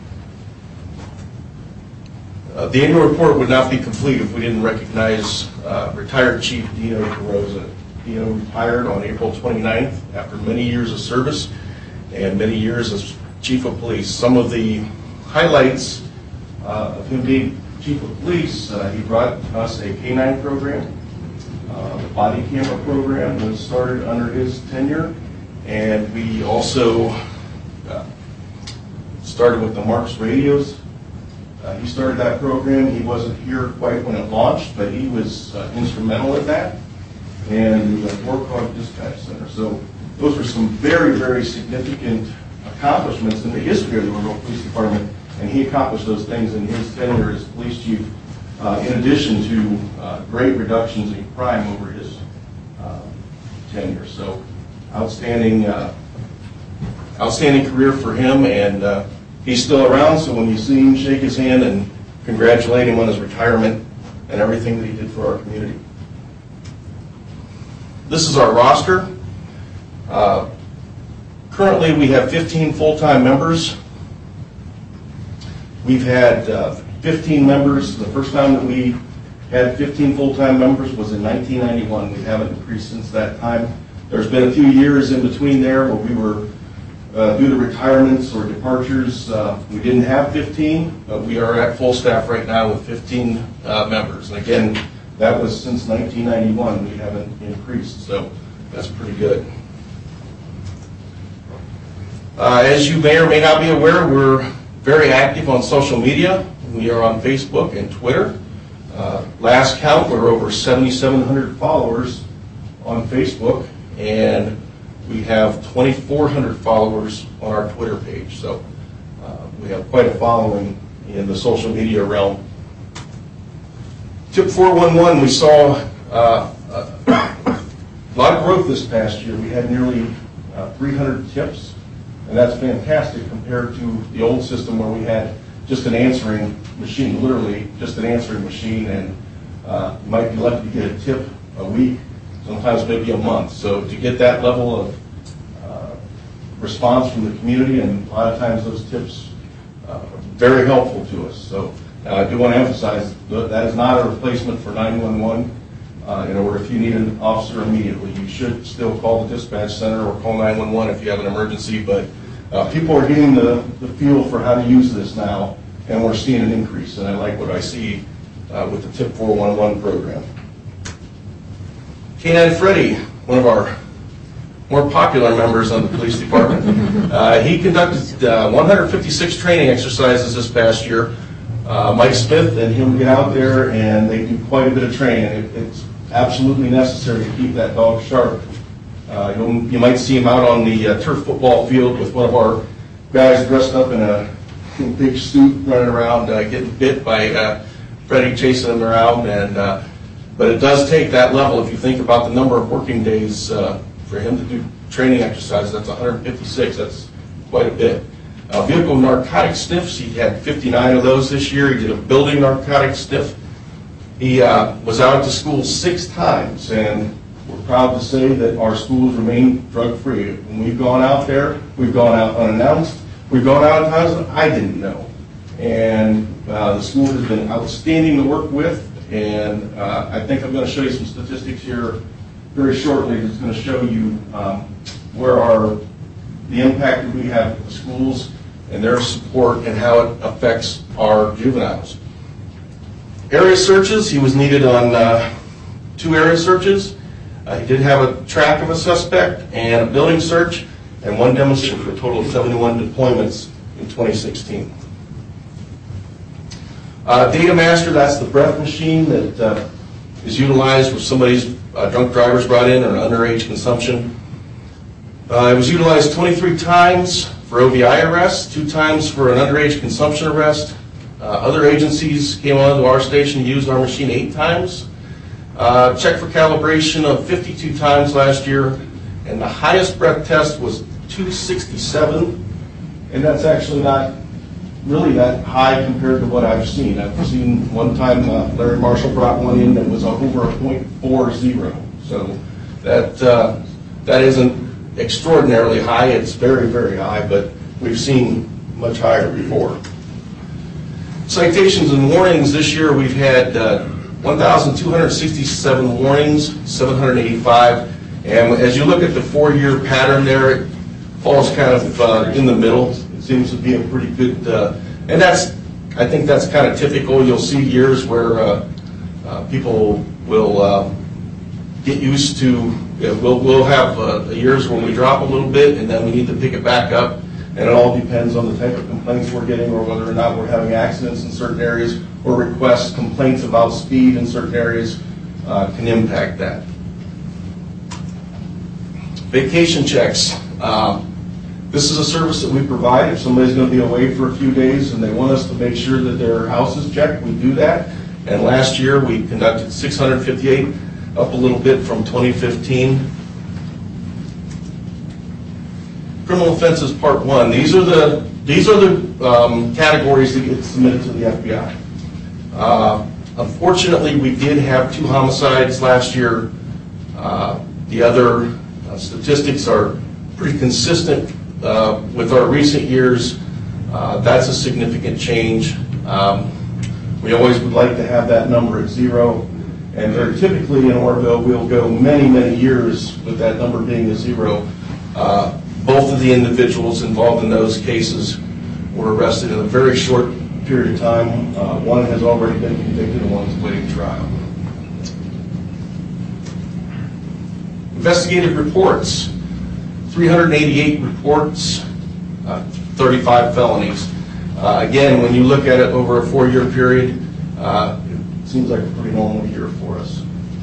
Uh, The annual report would not be complete if we didn't recognize uh, retired Chief Dino Carrozza. Dino retired on April twenty-ninth after many years of service and many years as Chief of Police. Some of the highlights uh, of him being Chief of Police, uh, he brought us a K nine program. Uh, The body camera program was started under his tenure, and we also uh, started with the Marks radios. Uh, He started that program. He wasn't here quite when it launched, but he was uh, instrumental in that, and the Warcog Dispatch Center. So those were some very, very significant accomplishments in the history of the Orville Police Department, and he accomplished those things in his tenure as police chief, uh, in addition to uh, great reductions in crime over his uh, tenure. So outstanding, uh, outstanding career for him, and uh, he's still around, so when you see him, shake his hand and congratulate him on his retirement and everything that he did for our community. This is our roster. Uh, currently, we have fifteen full-time members. We've had uh, fifteen members. The first time that we had fifteen full-time members was in nineteen ninety-one. We haven't increased since that time. There's been a few years in between there where we were, uh, due to retirements or departures, uh, we didn't have fifteen, but we are at full staff right now with fifteen uh, members. And again, that was since nineteen ninety-one. We haven't increased, so that's pretty good. Uh, as you may or may not be aware, we're very active on social media. We are on Facebook and Twitter. Uh, last count, we're over seventy-seven hundred followers on Facebook, and we have twenty-four hundred followers on our Twitter page. So uh, we have quite a following in the social media realm. Tip four one one, we saw uh, a lot of growth this past year. We had nearly uh, three hundred tips. And that's fantastic compared to the old system where we had just an answering machine, literally just an answering machine, and uh, you might be lucky to get a tip a week, sometimes maybe a month. So to get that level of uh, response from the community, and a lot of times those tips uh, are very helpful to us. So uh, I do want to emphasize that that is not a replacement for nine one one. Uh, in order, if you need an officer immediately, you should still call the dispatch center or call nine one one if you have an emergency. But uh, people are getting the, the feel for how to use this now, and we're seeing an increase. And I like what I see uh, with the Tip four one one program. K nine Freddy, one of our more popular members on the police department, uh, he conducted uh, one hundred fifty-six training exercises this past year. Uh, Mike Smith and him get out there, and they do quite a bit of training. It, it's absolutely necessary to keep that dog sharp. Uh, you'll, you might see him out on the uh, turf football field with one of our guys dressed up in a big suit running around, uh, getting bit by uh, Freddie chasing him around. And uh, but it does take that level. If you think about the number of working days uh, for him to do training exercises, that's one hundred fifty-six. That's quite a bit. Uh, vehicle narcotic sniffs, he had fifty-nine of those this year. He did a building narcotic sniff. He uh, was out to school six times, and we're proud to say that our schools remain drug-free. When we've gone out there, we've gone out unannounced. We've gone out at times that I didn't know. And uh, the school has been outstanding to work with, and uh, I think I'm going to show you some statistics here very shortly that's going to show you um, where our the impact that we have with the schools and their support and how it affects our juveniles. Area searches, he was needed on uh, two area searches. Uh, he did have a track of a suspect and a building search and one demonstration for a total of seventy-one deployments in twenty sixteen. Uh, Data Master, that's the breath machine that uh, is utilized when somebody's uh, drunk driver's brought in or underage consumption. Uh, it was utilized twenty-three times for O V I arrests, two times for an underage consumption arrest. Uh, other agencies came onto our station and used our machine eight times. Uh, checked for calibration of fifty-two times last year, and the highest breath test was two sixty-seven, and that's actually not really that high compared to what I've seen. I've seen one time uh, Larry Marshall brought one in that was over a point four zero, so that uh, that isn't extraordinarily high. It's very, very high, but we've seen much higher before. Citations and warnings this year, we've had uh, one thousand two hundred sixty-seven warnings, seven hundred eighty-five, and as you look at the four-year pattern there, it falls kind of uh, in the middle. It seems to be a pretty good, uh, and that's, I think that's kind of typical. You'll see years where uh, uh, people will uh, get used to, uh, we'll, we'll have uh, years when we drop a little bit and then we need to pick it back up, and it all depends on the type of complaints we're getting or whether or not we're having accidents in certain areas or requests, complaints about speed in certain areas uh, can impact that. Vacation checks. Um, This is a service that we provide. If somebody's going to be away for a few days and they want us to make sure that their house is checked, we do that. And last year we conducted six hundred fifty-eight, up a little bit from twenty fifteen. Criminal offenses part one. These are the these are the um, categories that get submitted to the F B I. Uh, unfortunately, we did have two homicides last year. Uh, the other uh, statistics are pretty consistent Uh, with our recent years. Uh, that's a significant change. Um, we always would like to have that number at zero, and very typically in Orrville we'll go many, many years with that number being a zero. Uh, both of the individuals involved in those cases were arrested in a very short period of time. Uh, one has already been convicted and one is awaiting trial. Investigative reports. three hundred eighty-eight reports, uh, thirty-five felonies. Uh, again, when you look at it over a four-year period, uh, it seems like a pretty normal year for us.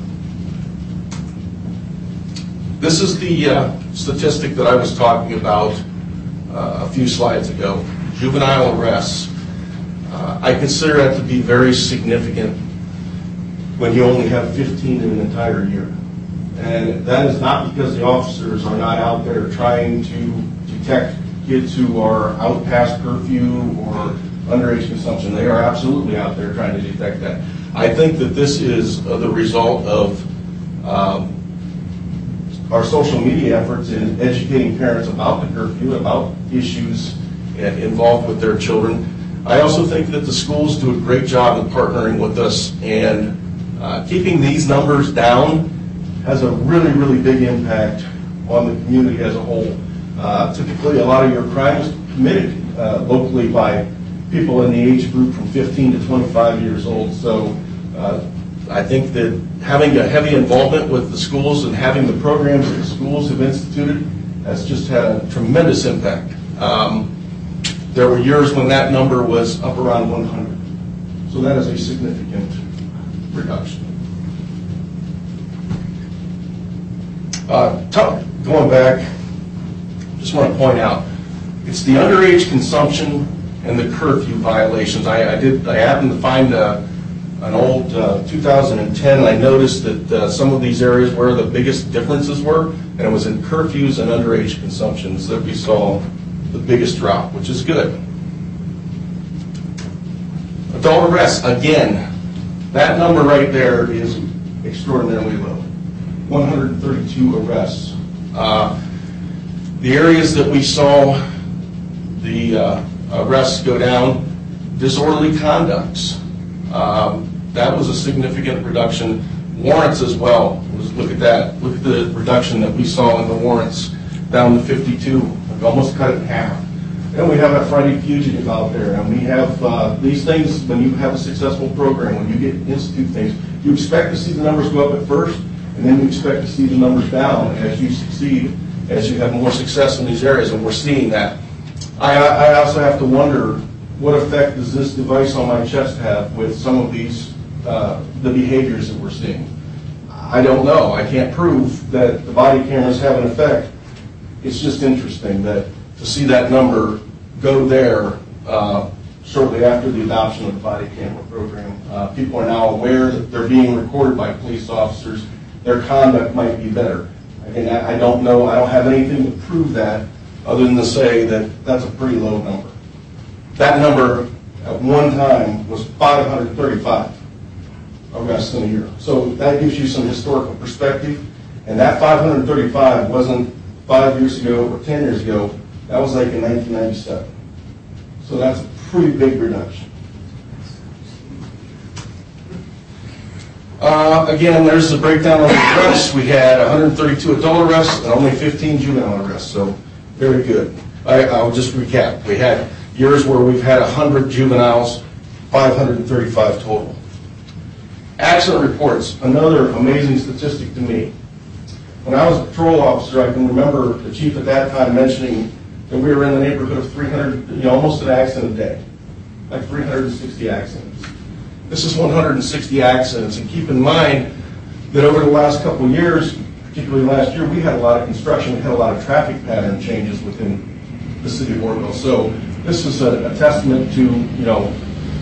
This is the uh, statistic that I was talking about uh, a few slides ago, juvenile arrests. Uh, I consider that to be very significant when you only have fifteen in an entire year. And that is not because the officers are not out there trying to detect kids who are out past curfew or underage consumption. They are absolutely out there trying to detect that. I think that this is uh, the result of um, our social media efforts in educating parents about the curfew, about issues involved with their children. I also think that the schools do a great job of partnering with us, and uh, keeping these numbers down has a really, really big impact on the community as a whole. Uh, typically, a lot of your crime is committed uh, locally by people in the age group from fifteen to twenty-five years old. So uh, I think that having a heavy involvement with the schools and having the programs that the schools have instituted has just had a tremendous impact. Um, there were years when that number was up around one hundred. So that is a significant reduction. Uh, going back, just want to point out, it's the underage consumption and the curfew violations. I, I did. I happened to find uh, an old uh, two thousand ten. And I noticed that uh, some of these areas where the biggest differences were, and it was in curfews and underage consumptions that we saw the biggest drop, which is good. Adult arrests, again, that number right there is extraordinarily low. one hundred thirty-two arrests. Uh, the areas that we saw the uh, arrests go down, disorderly conducts. Um, that was a significant reduction. Warrants as well. Look at that. Look at the reduction that we saw in the warrants, down to fifty-two We almost cut it in half. And we have a Friday fugitive out there, and we have uh, these things. When you have a successful program, when you get institute things, you expect to see the numbers go up at first, and then you expect to see the numbers down as you succeed, as you have more success in these areas, and we're seeing that. I, I also have to wonder, what effect does this device on my chest have with some of these, uh, the behaviors that we're seeing? I don't know. I can't prove that the body cameras have an effect. It's just interesting that to see that number go there uh, shortly after the adoption of the body camera program. Uh, people are now aware that they're being recorded by police officers. Their conduct might be better. Again, I, I don't know. I don't have anything to prove that other than to say that that's a pretty low number. That number at one time was five hundred thirty-five arrests in a year. So that gives you some historical perspective. And that five hundred thirty-five wasn't five years ago or ten years ago. That was like in nineteen ninety-seven. So that's a pretty big reduction. Uh, again, there's the breakdown of the arrests. We had one hundred thirty-two adult arrests and only fifteen juvenile arrests. So very good. I, I'll just recap. We had years where we've had one hundred juveniles, five hundred thirty-five total. Accident reports, another amazing statistic to me. When I was a patrol officer, I can remember the chief at that time mentioning that we were in the neighborhood of three hundred, you know, almost an accident a day, like three hundred sixty accidents. This is one hundred sixty accidents, and keep in mind that over the last couple of years, particularly last year, we had a lot of construction, we had a lot of traffic pattern changes within the city of Orrville. So this is a, a testament to, you know,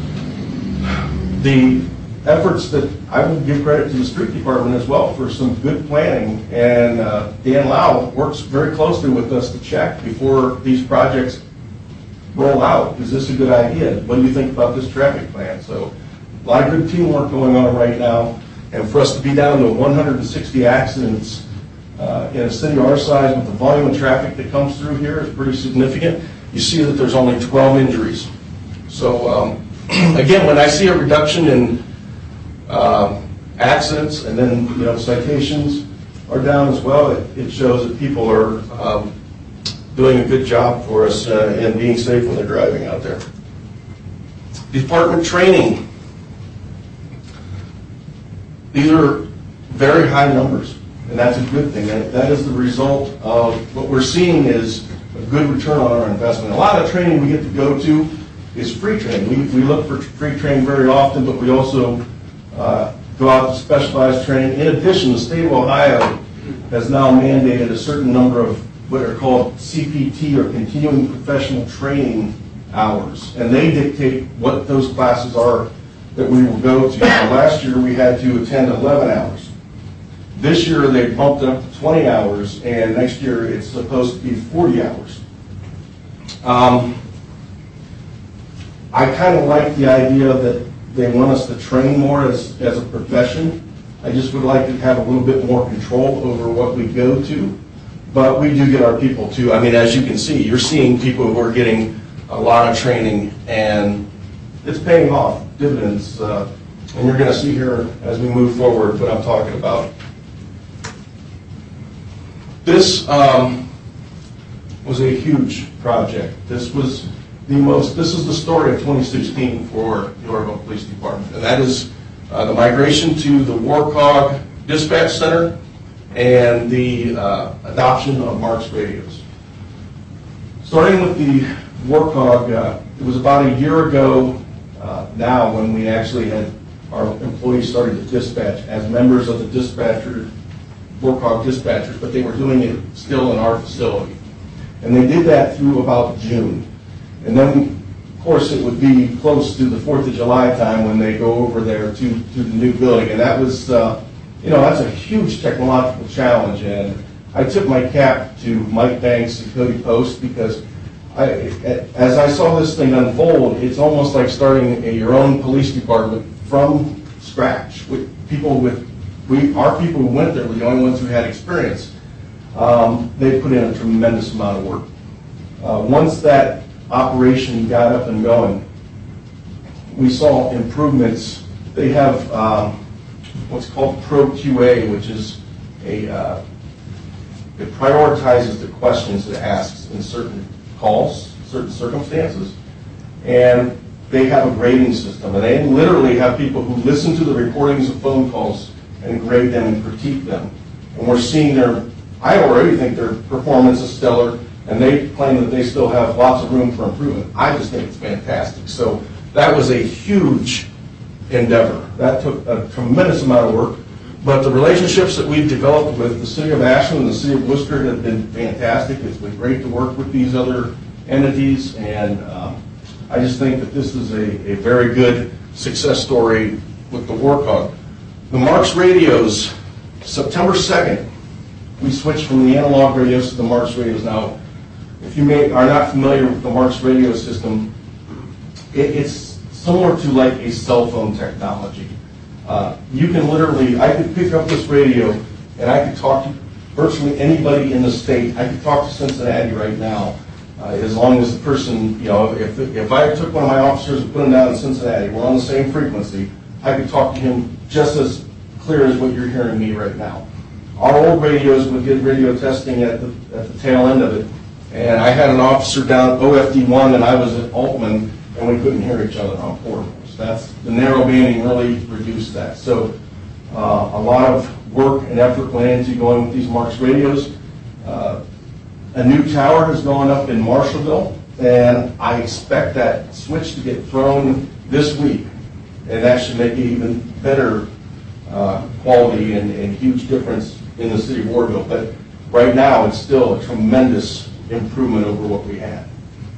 the efforts that I will give credit to the street department as well for some good planning. And uh, Dan Lau works very closely with us to check before these projects roll out. Is this a good idea? What do you think about this traffic plan? So a lot of good teamwork going on right now. And for us to be down to one hundred sixty accidents uh, in a city our size with the volume of traffic that comes through here is pretty significant. You see that there's only twelve injuries. So um, again, when I see a reduction in Uh, accidents and then, you know, citations are down as well, It, it shows that people are um, doing a good job for us uh, in being safe when they're driving out there. Department training. These are very high numbers, and that's a good thing. That, that is the result of what we're seeing is a good return on our investment. A lot of training we get to go to is free training. We, we look for free training very often, but we also Uh, go out to specialized training. In addition, the state of Ohio has now mandated a certain number of what are called C P T, or continuing professional training hours, and they dictate what those classes are that we will go to. Now, last year we had to attend eleven hours. This year they bumped it up to twenty hours, and next year it's supposed to be forty hours. Um, I kind of like the idea that they want us to train more as, as a profession. I just would like to have a little bit more control over what we go to. But we do get our people too. I mean, as you can see, you're seeing people who are getting a lot of training, and it's paying off dividends. Uh, and you're going to see here as we move forward what I'm talking about. This um, was a huge project. This was the most, this is the story of twenty sixteen for the Orrville Police Department, and that is uh, the migration to the WARCOG Dispatch Center and the uh, adoption of Marks radios. Starting with the WARCOG, uh, it was about a year ago uh, now when we actually had our employees started to dispatch as members of the dispatcher, WARCOG dispatchers, but they were doing it still in our facility. And they did that through about June. And then, of course, it would be close to the fourth of July time when they go over there to, to the new building. And that was, uh, you know, that's a huge technological challenge. And I took my cap to Mike Banks and Cody Post, because I, as I saw this thing unfold, it's almost like starting a, your own police department from scratch. With people with, we, our people who went there were the only ones who had experience. Um, they put in a tremendous amount of work. Uh, once that operation got up and going, we saw improvements. They have um, what's called Pro Q A, which is a uh, It prioritizes the questions it asks in certain calls, certain circumstances, and they have a grading system. And they literally have people who listen to the recordings of phone calls and grade them and critique them. And we're seeing their, I already think their performance is stellar, and they claim that they still have lots of room for improvement. I just think it's fantastic. So that was a huge endeavor. That took a tremendous amount of work. But the relationships that we've developed with the City of Ashland and the City of Worcester have been fantastic. It's been great to work with these other entities, and um, I just think that this is a, a very good success story with the work on. The Marks radios, September second, we switched from the analog radios to the Marks radios. Now, if you may, are not familiar with the Marks radio system, it, it's similar to like a cell phone technology. Uh, you can literally, I could pick up this radio and I could talk to virtually anybody in the state. I could talk to Cincinnati right now, uh, as long as the person, you know, if, if I took one of my officers and put him down in Cincinnati, we're on the same frequency, I could talk to him just as clear as what you're hearing me right now. Our old radios would get radio testing at the, at the tail end of it, and I had an officer down at O F D one and I was at Altman, and we couldn't hear each other on portables. That's, the narrow banding really reduced that. So uh, a lot of work and effort went into going with these Marks radios. Uh, a new tower has gone up in Marshallville, and I expect that switch to get thrown this week, and that should make it even better uh, quality and, and huge difference in the city of Warville. But right now, it's still a tremendous improvement over what we had.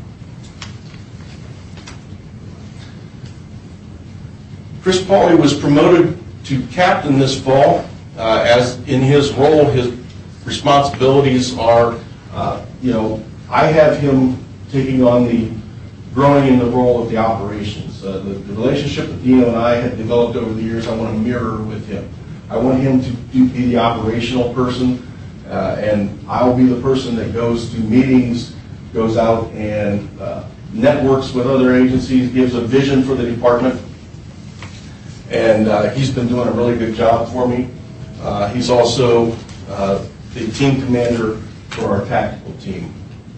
Chris Pauley was promoted to captain this fall. Uh, as in his role, his responsibilities are, uh, you know, I have him taking on the growing in the role of the operations. Uh, the, the relationship that Dino and I have developed over the years, I want to mirror with him. I want him to do, be the operational person, uh, and I'll be the person that goes to meetings, goes out and uh, networks with other agencies, gives a vision for the department. And uh, he's been doing a really good job for me. Uh, he's also uh, the team commander for our tactical team.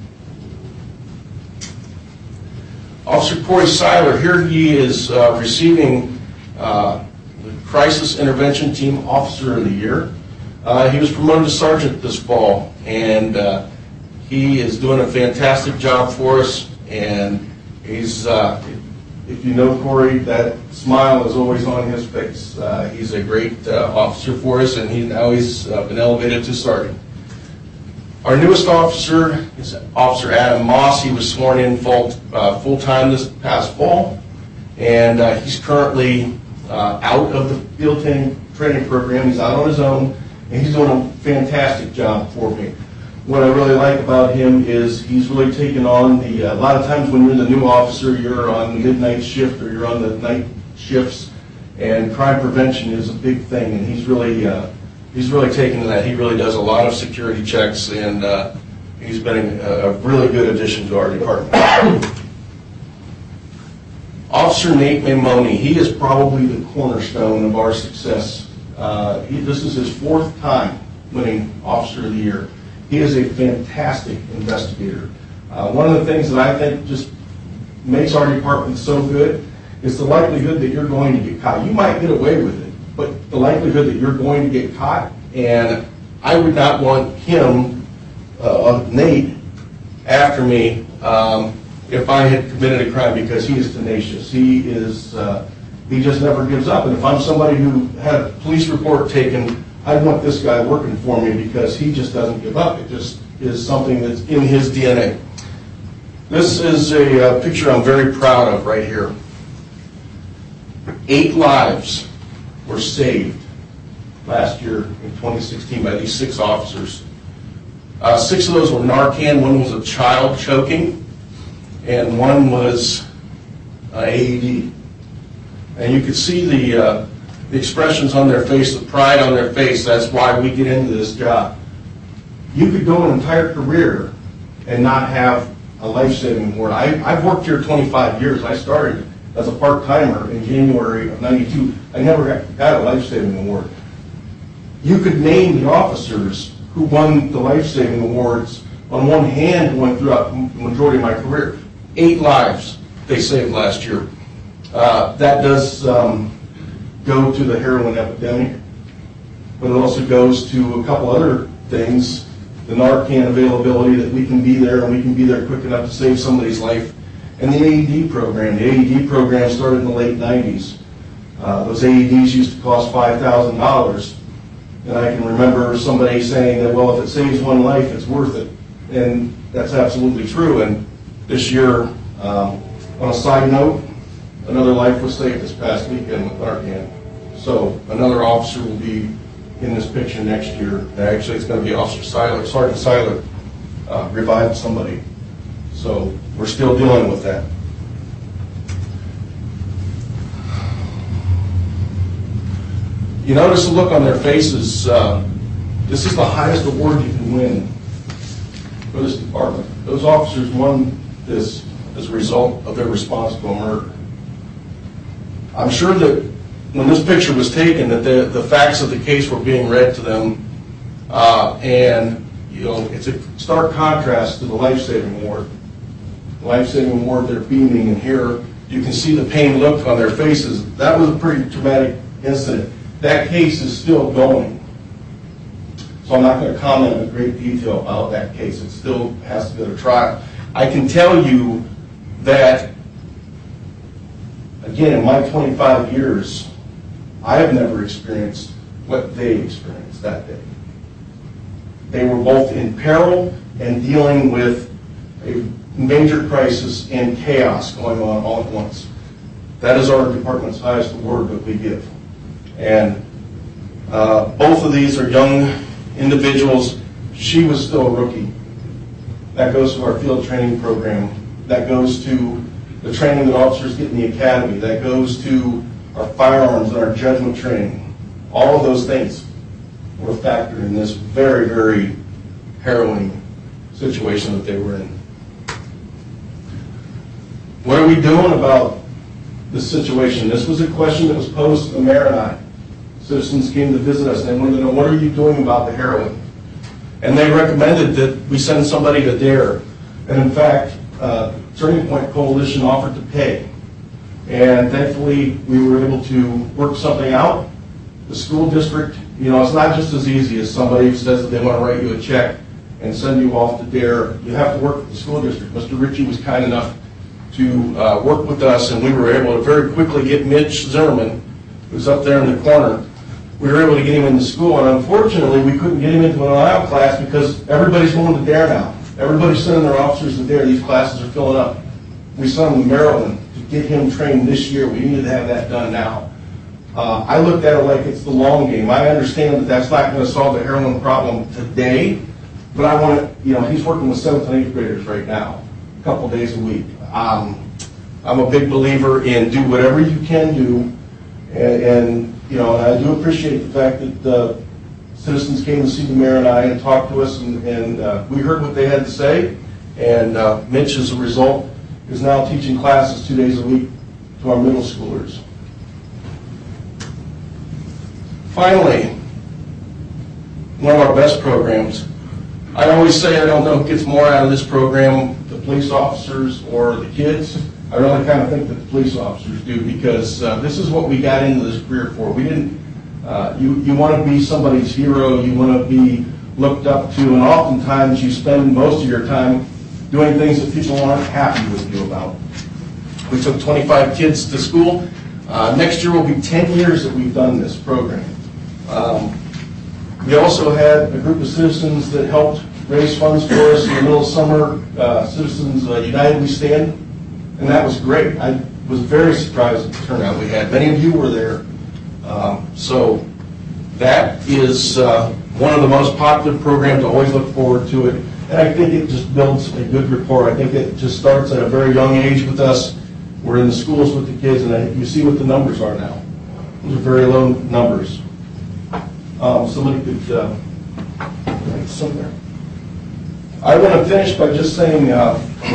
Officer Corey Seiler, here he is uh, receiving uh, the Crisis Intervention Team Officer of the Year. Uh, he was promoted to sergeant this fall, and uh, he is doing a fantastic job for us. And he's, uh, if you know Corey, that smile is always on his face. Uh, he's a great uh, officer for us, and he now he's uh, been elevated to sergeant. Our newest officer is Officer Adam Moss. He was sworn in full, uh, full-time this past fall, and uh, he's currently uh, out of the field training, training program. He's out on his own, and he's doing a fantastic job for me. What I really like about him is he's really taken on the, uh, a lot of times when you're the new officer, you're on the midnight shift or you're on the night shifts, and crime prevention is a big thing, and he's really uh, he's really taken to that. He really does a lot of security checks, and uh, he's been a, a really good addition to our department. Officer Nate Mamoni, he is probably the cornerstone of our success. Uh, he, this is his fourth time winning Officer of the Year. He is a fantastic investigator. Uh, one of the things that I think just makes our department so good is the likelihood that you're going to get caught. You might get away with it, but the likelihood that you're going to get caught, and I would not want him, uh, Nate, after me um, if I had committed a crime, because he is tenacious. He is, uh, he just never gives up. And if I'm somebody who had a police report taken, I want this guy working for me because he just doesn't give up. It just is something that's in his D N A. This is a uh, picture I'm very proud of right here. Eight lives were saved last year in twenty sixteen by these six officers. Uh, six of those were Narcan. One was a child choking, and one was uh, A E D. And you could see the, uh, the expressions on their face, the pride on their face. That's why we get into this job. You could go an entire career and not have a life-saving award. I, I've worked here twenty-five years. I started as a part-timer in January of ninety-two. I never got, got a life-saving award. You could name the officers who won the life-saving awards, on one hand, went throughout the majority of my career. Eight lives they saved last year. Uh, that does um, go to the heroin epidemic, but it also goes to a couple other things. The Narcan availability, that we can be there and we can be there quick enough to save somebody's life. And the A E D program. The A E D program started in the late nineties. Uh, those A E Ds used to cost five thousand dollars. And I can remember somebody saying that, well, if it saves one life, it's worth it. And that's absolutely true. And this year, um, on a side note, another life was saved this past weekend with Narcan. So another officer will be in this picture next year. Actually, it's going to be Officer Seiler, Sergeant Seiler, uh, revived somebody. So we're still dealing with that. You notice the look on their faces. Uh, this is the highest award you can win for this department. Those officers won this as a result of their response to a murder. I'm sure that when this picture was taken, that the, the facts of the case were being read to them, uh, and you know, it's a stark contrast to the life-saving award. The life-saving award, they're beaming, and here you can see the pain look on their faces. That was a pretty traumatic incident. That case is still going, so I'm not going to comment in great detail about that case. It still has to go to trial. I can tell you that, again, in my twenty-five years, I have never experienced what they experienced that day. They were both in peril and dealing with a major crisis and chaos going on all at once. That is our department's highest award that we give. And uh, both of these are young individuals. She was still a rookie. That goes to our field training program. That goes to the training that officers get in the academy. That goes to our firearms and our judgment training. All of those things were factored in this very, very harrowing situation that they were in. What are we doing about this situation? This was a question that was posed to the mayor and I. Citizens came to visit us and they wanted to know, what are you doing about the heroin? And they recommended that we send somebody to DARE. And in fact, uh, Turning Point Coalition offered to pay. And thankfully, we were able to work something out. The school district, you know, it's not just as easy as somebody who says that they want to write you a check and send you off to DARE. You have to work with the school district. Mister Ritchie was kind enough to uh, work with us, and we were able to very quickly get Mitch Zimmerman, who's up there in the corner. We were able to get him into school, and unfortunately, we couldn't get him into an Ohio class because everybody's going to DARE now. Everybody's sending their officers to DARE. These classes are filling up. We sent him to Maryland to get him trained this year. We needed to have that done now. Uh, I looked at it like it's the long game. I understand that that's not going to solve the heroin problem today, but I want to, you know, he's working with seventh and eighth graders right now, a couple days a week. Um, I'm a big believer in do whatever you can do, and, and you know, and I do appreciate the fact that uh, citizens came to see the mayor and I and talked to us, and, and uh, we heard what they had to say, and uh, Mitch, as a result, is now teaching classes two days a week to our middle schoolers. Finally, one of our best programs. I always say I don't know who gets more out of this program, the police officers or the kids. I really kind of think that the police officers do, because uh, this is what we got into this career for. We didn't, uh, you, you want to be somebody's hero, you want to be looked up to, and oftentimes you spend most of your time doing things that people aren't happy with you about. We took twenty-five kids to school. Uh, next year will be ten years that we've done this program. Um, we also had a group of citizens that helped raise funds for us in the middle of summer, uh, Citizens uh, United We Stand, and that was great. I was very surprised at the turnout we had. Many of you were there. Um, so that is uh, one of the most popular programs. I always look forward to it. And I think it just builds a good rapport. I think it just starts at a very young age with us. We're in the schools with the kids, and I, you see what the numbers are now. Those are very low numbers. Um, somebody could uh, write somewhere. I want to finish by just saying, uh,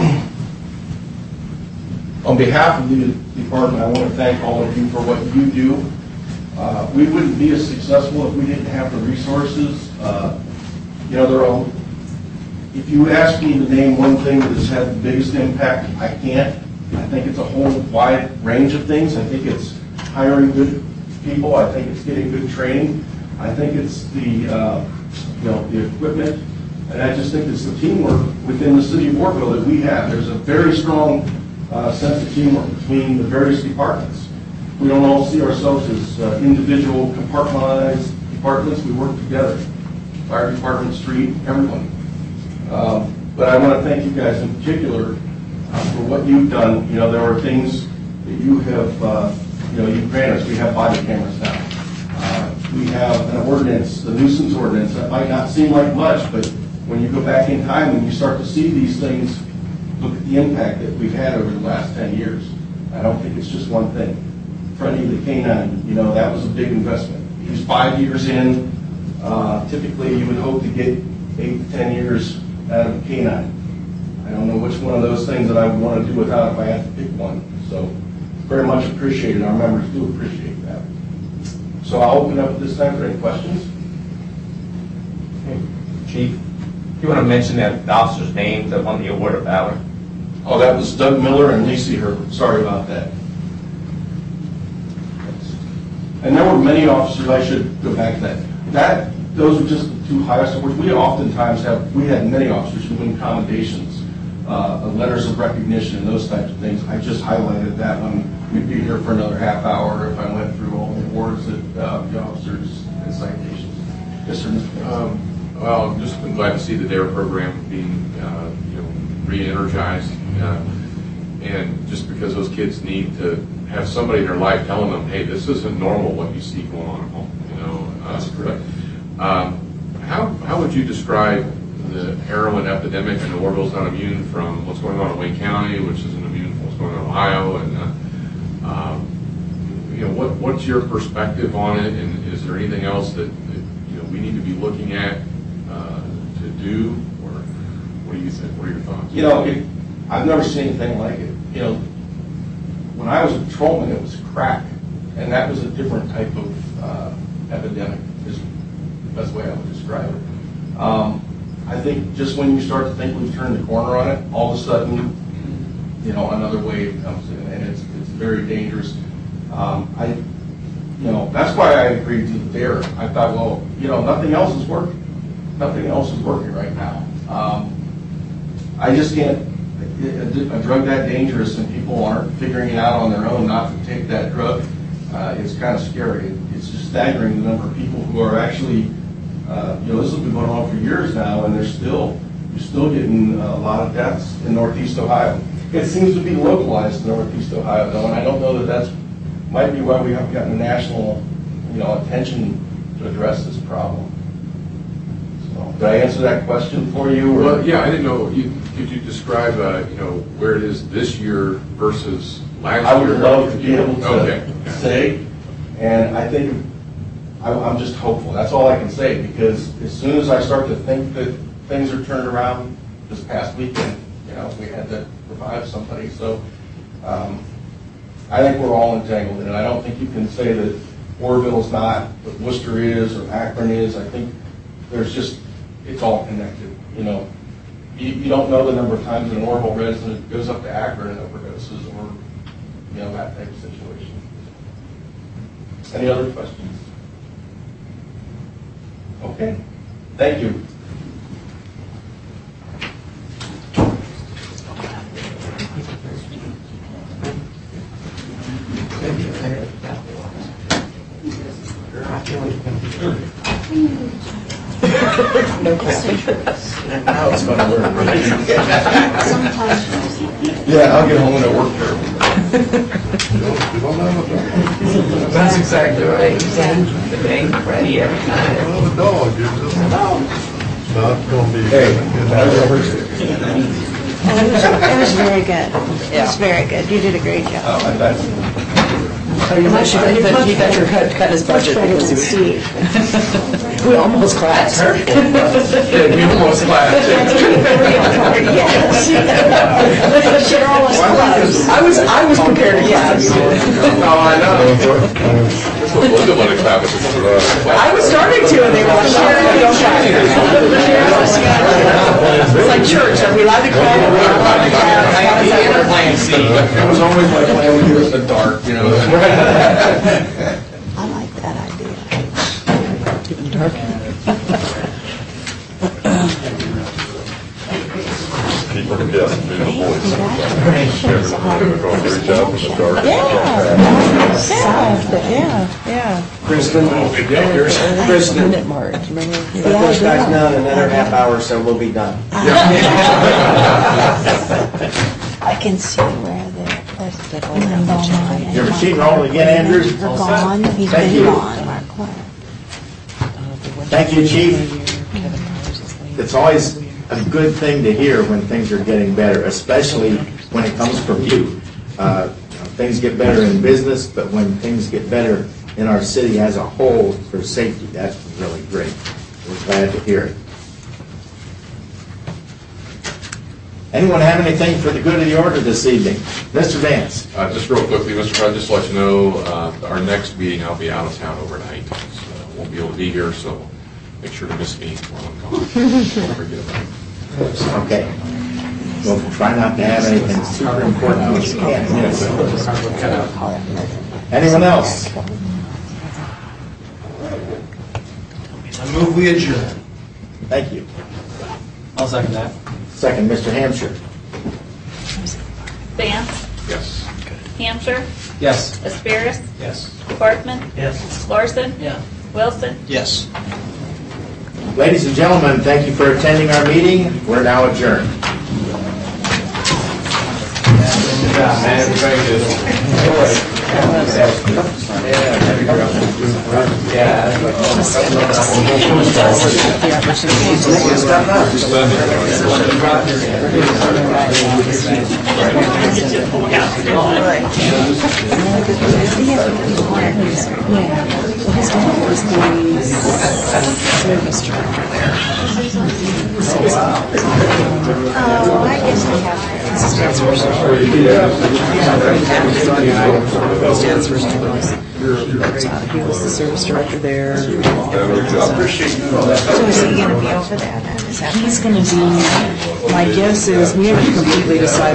on behalf of the department, I want to thank all of you for what you do. Uh, we wouldn't be as successful if we didn't have the resources. Uh, you know, they're all, if you ask me to name one thing that has had the biggest impact, I can't. I think it's a whole wide range of things. I think it's hiring good people. I think it's getting good training. I think it's the, uh, you know, the equipment. And I just think it's the teamwork within the city of Warville that we have. There's a very strong uh, sense of teamwork between the various departments. We don't all see ourselves as uh, individual compartmentalized departments. We work together. Fire department, street, everyone. Um, but I want to thank you guys in particular uh, for what you've done. You know, there are things that you have, uh, you know, you've granted us. We have body cameras now. Uh, we have an ordinance, the nuisance ordinance. That might not seem like much, but when you go back in time and you start to see these things, look at the impact that we've had over the last ten years. I don't think it's just one thing. Freddie the canine, you know, that was a big investment. He's five years in. Uh, typically, you would hope to get eight to ten years out of a canine. I don't know which one of those things that I would want to do without if I had to pick one. So, very much appreciated. Our members do appreciate that. So I'll open up at this time for any questions. Chief, do you want to mention that the officer's name that won the award of valor? Oh, that was Doug Miller and Lacey Herbert. Sorry about that. And there were many officers. I should go back to that. That those were just the two highest awards. We oftentimes have we had many officers who win commendations, uh, letters of recognition, and those types of things. I just highlighted that one. We'd be here for another half hour if I went through all the awards that uh, the officers and citations. Yes, sir. Um, well, I'm just glad to see the D A R E program being, uh, you know, re-energized, uh, and just because those kids need to have somebody in their life telling them, hey, this isn't normal what you see going on at home. You know, uh, that's correct. Um, how how would you describe the heroin epidemic? I know Warville's not immune from what's going on in Wayne County, which isn't immune from what's going on in Ohio, and uh, um, you know, what what's your perspective on it, and is there anything else that, that you know we need to be looking at uh, to do, or what do you think? What are your thoughts? You know, it, I've never seen anything like it. You know, when I was a patrolman, it was crack, and that was a different type of uh, epidemic. Is the best way I would describe it. Um, I think just when you start to think we've turned the corner on it, all of a sudden, you know, another wave comes in, and it's it's very dangerous. Um, I, you know, that's why I agreed to the D A R E. I thought, well, you know, nothing else is working. Nothing else is working right now. Um, I just can't. A drug that dangerous and people aren't figuring it out on their own not to take that drug, uh, it's kind of scary. It, it's just staggering the number of people who are actually, uh, you know, this has been going on for years now, and there's still, you're still getting a lot of deaths in Northeast Ohio. It seems to be localized in Northeast Ohio, though, and I don't know that that's might be why we haven't gotten the national, you know, attention to address this problem. So, did I answer that question for you? Or? Well, yeah, I didn't know. You, could you describe, uh, you know, where it is this year versus last year? I would love to be able to okay. say, and I think I, I'm just hopeful. That's all I can say, because as soon as I start to think that things are turned around, this past weekend, you know, we had to revive somebody. So um, I think we're all entangled in it. I don't think you can say that Warville's not, but Worcester is, or Akron is. I think there's just, it's all connected, you know. You, you don't know the number of times an Orville resident goes up to Akron and overdoses, or, you know, that type of situation. Any other questions? Okay. Thank you. No question. Now it's going to work. Yeah, I'll get home and it'll work perfectly. That's exactly right. Exactly. The bank ready every time. Well, the dog, you're just not going to be. Hey, It was, it was very good. It was very good. You did a great job. Oh, I bet. Oh, you thought you thought you thought you were cut, cut his budget because he was Steve. We almost clapped. Yeah, we almost clapped. Yes. Cheryl was close. I was I was prepared to clap. Oh, I know. Look at what a clap is. I was starting to, and they were like, Sharon, don't clap. It's like church, are we allowed to clap? Are we not allowed to clap? It was always like when we were in the dark, you know. I like that idea. Getting dark. Keep her guess, be the voice. Everybody's going to reach out in the dark. Yeah, yeah, yeah. Kristen, Kristen, Minute mark, remember? let those guys know in another half hour, so we'll be done. I can see where they're posted. Your machine rolling again, Andrew? They're gone, he's Thank been you. gone. Thank you, Chief. It's always a good thing to hear when things are getting better, especially when it comes from you. Uh, things get better in business, but when things get better in our city as a whole for safety, that's really great. We're glad to hear it. Anyone have anything for the good of the order this evening? Mister Vance. Uh, Just real quickly, Mister President, just to let you know, uh, our next meeting, I'll be out of town overnight. So won't be able to be here, so make sure to miss me while I'm gone. Don't forget about it. Okay. Well, try not to have anything super important which you can't miss. Anyone else? I move we adjourn. Thank you. I'll second that. Second, Mister Hampshire. Vance. Yes. Hampshire. Yes. Aspirus. Yes. Workman. Yes. Larson. Yeah. Wilson. Yes. Ladies and gentlemen, thank you for attending our meeting. We're now adjourned. Good job, man. Thank you. His dad was the service director there. Oh, I guess I have. His dad's first choice. He was the service director there. So is he going to be over that? Is that He's going to be, my guess is, we haven't completely decided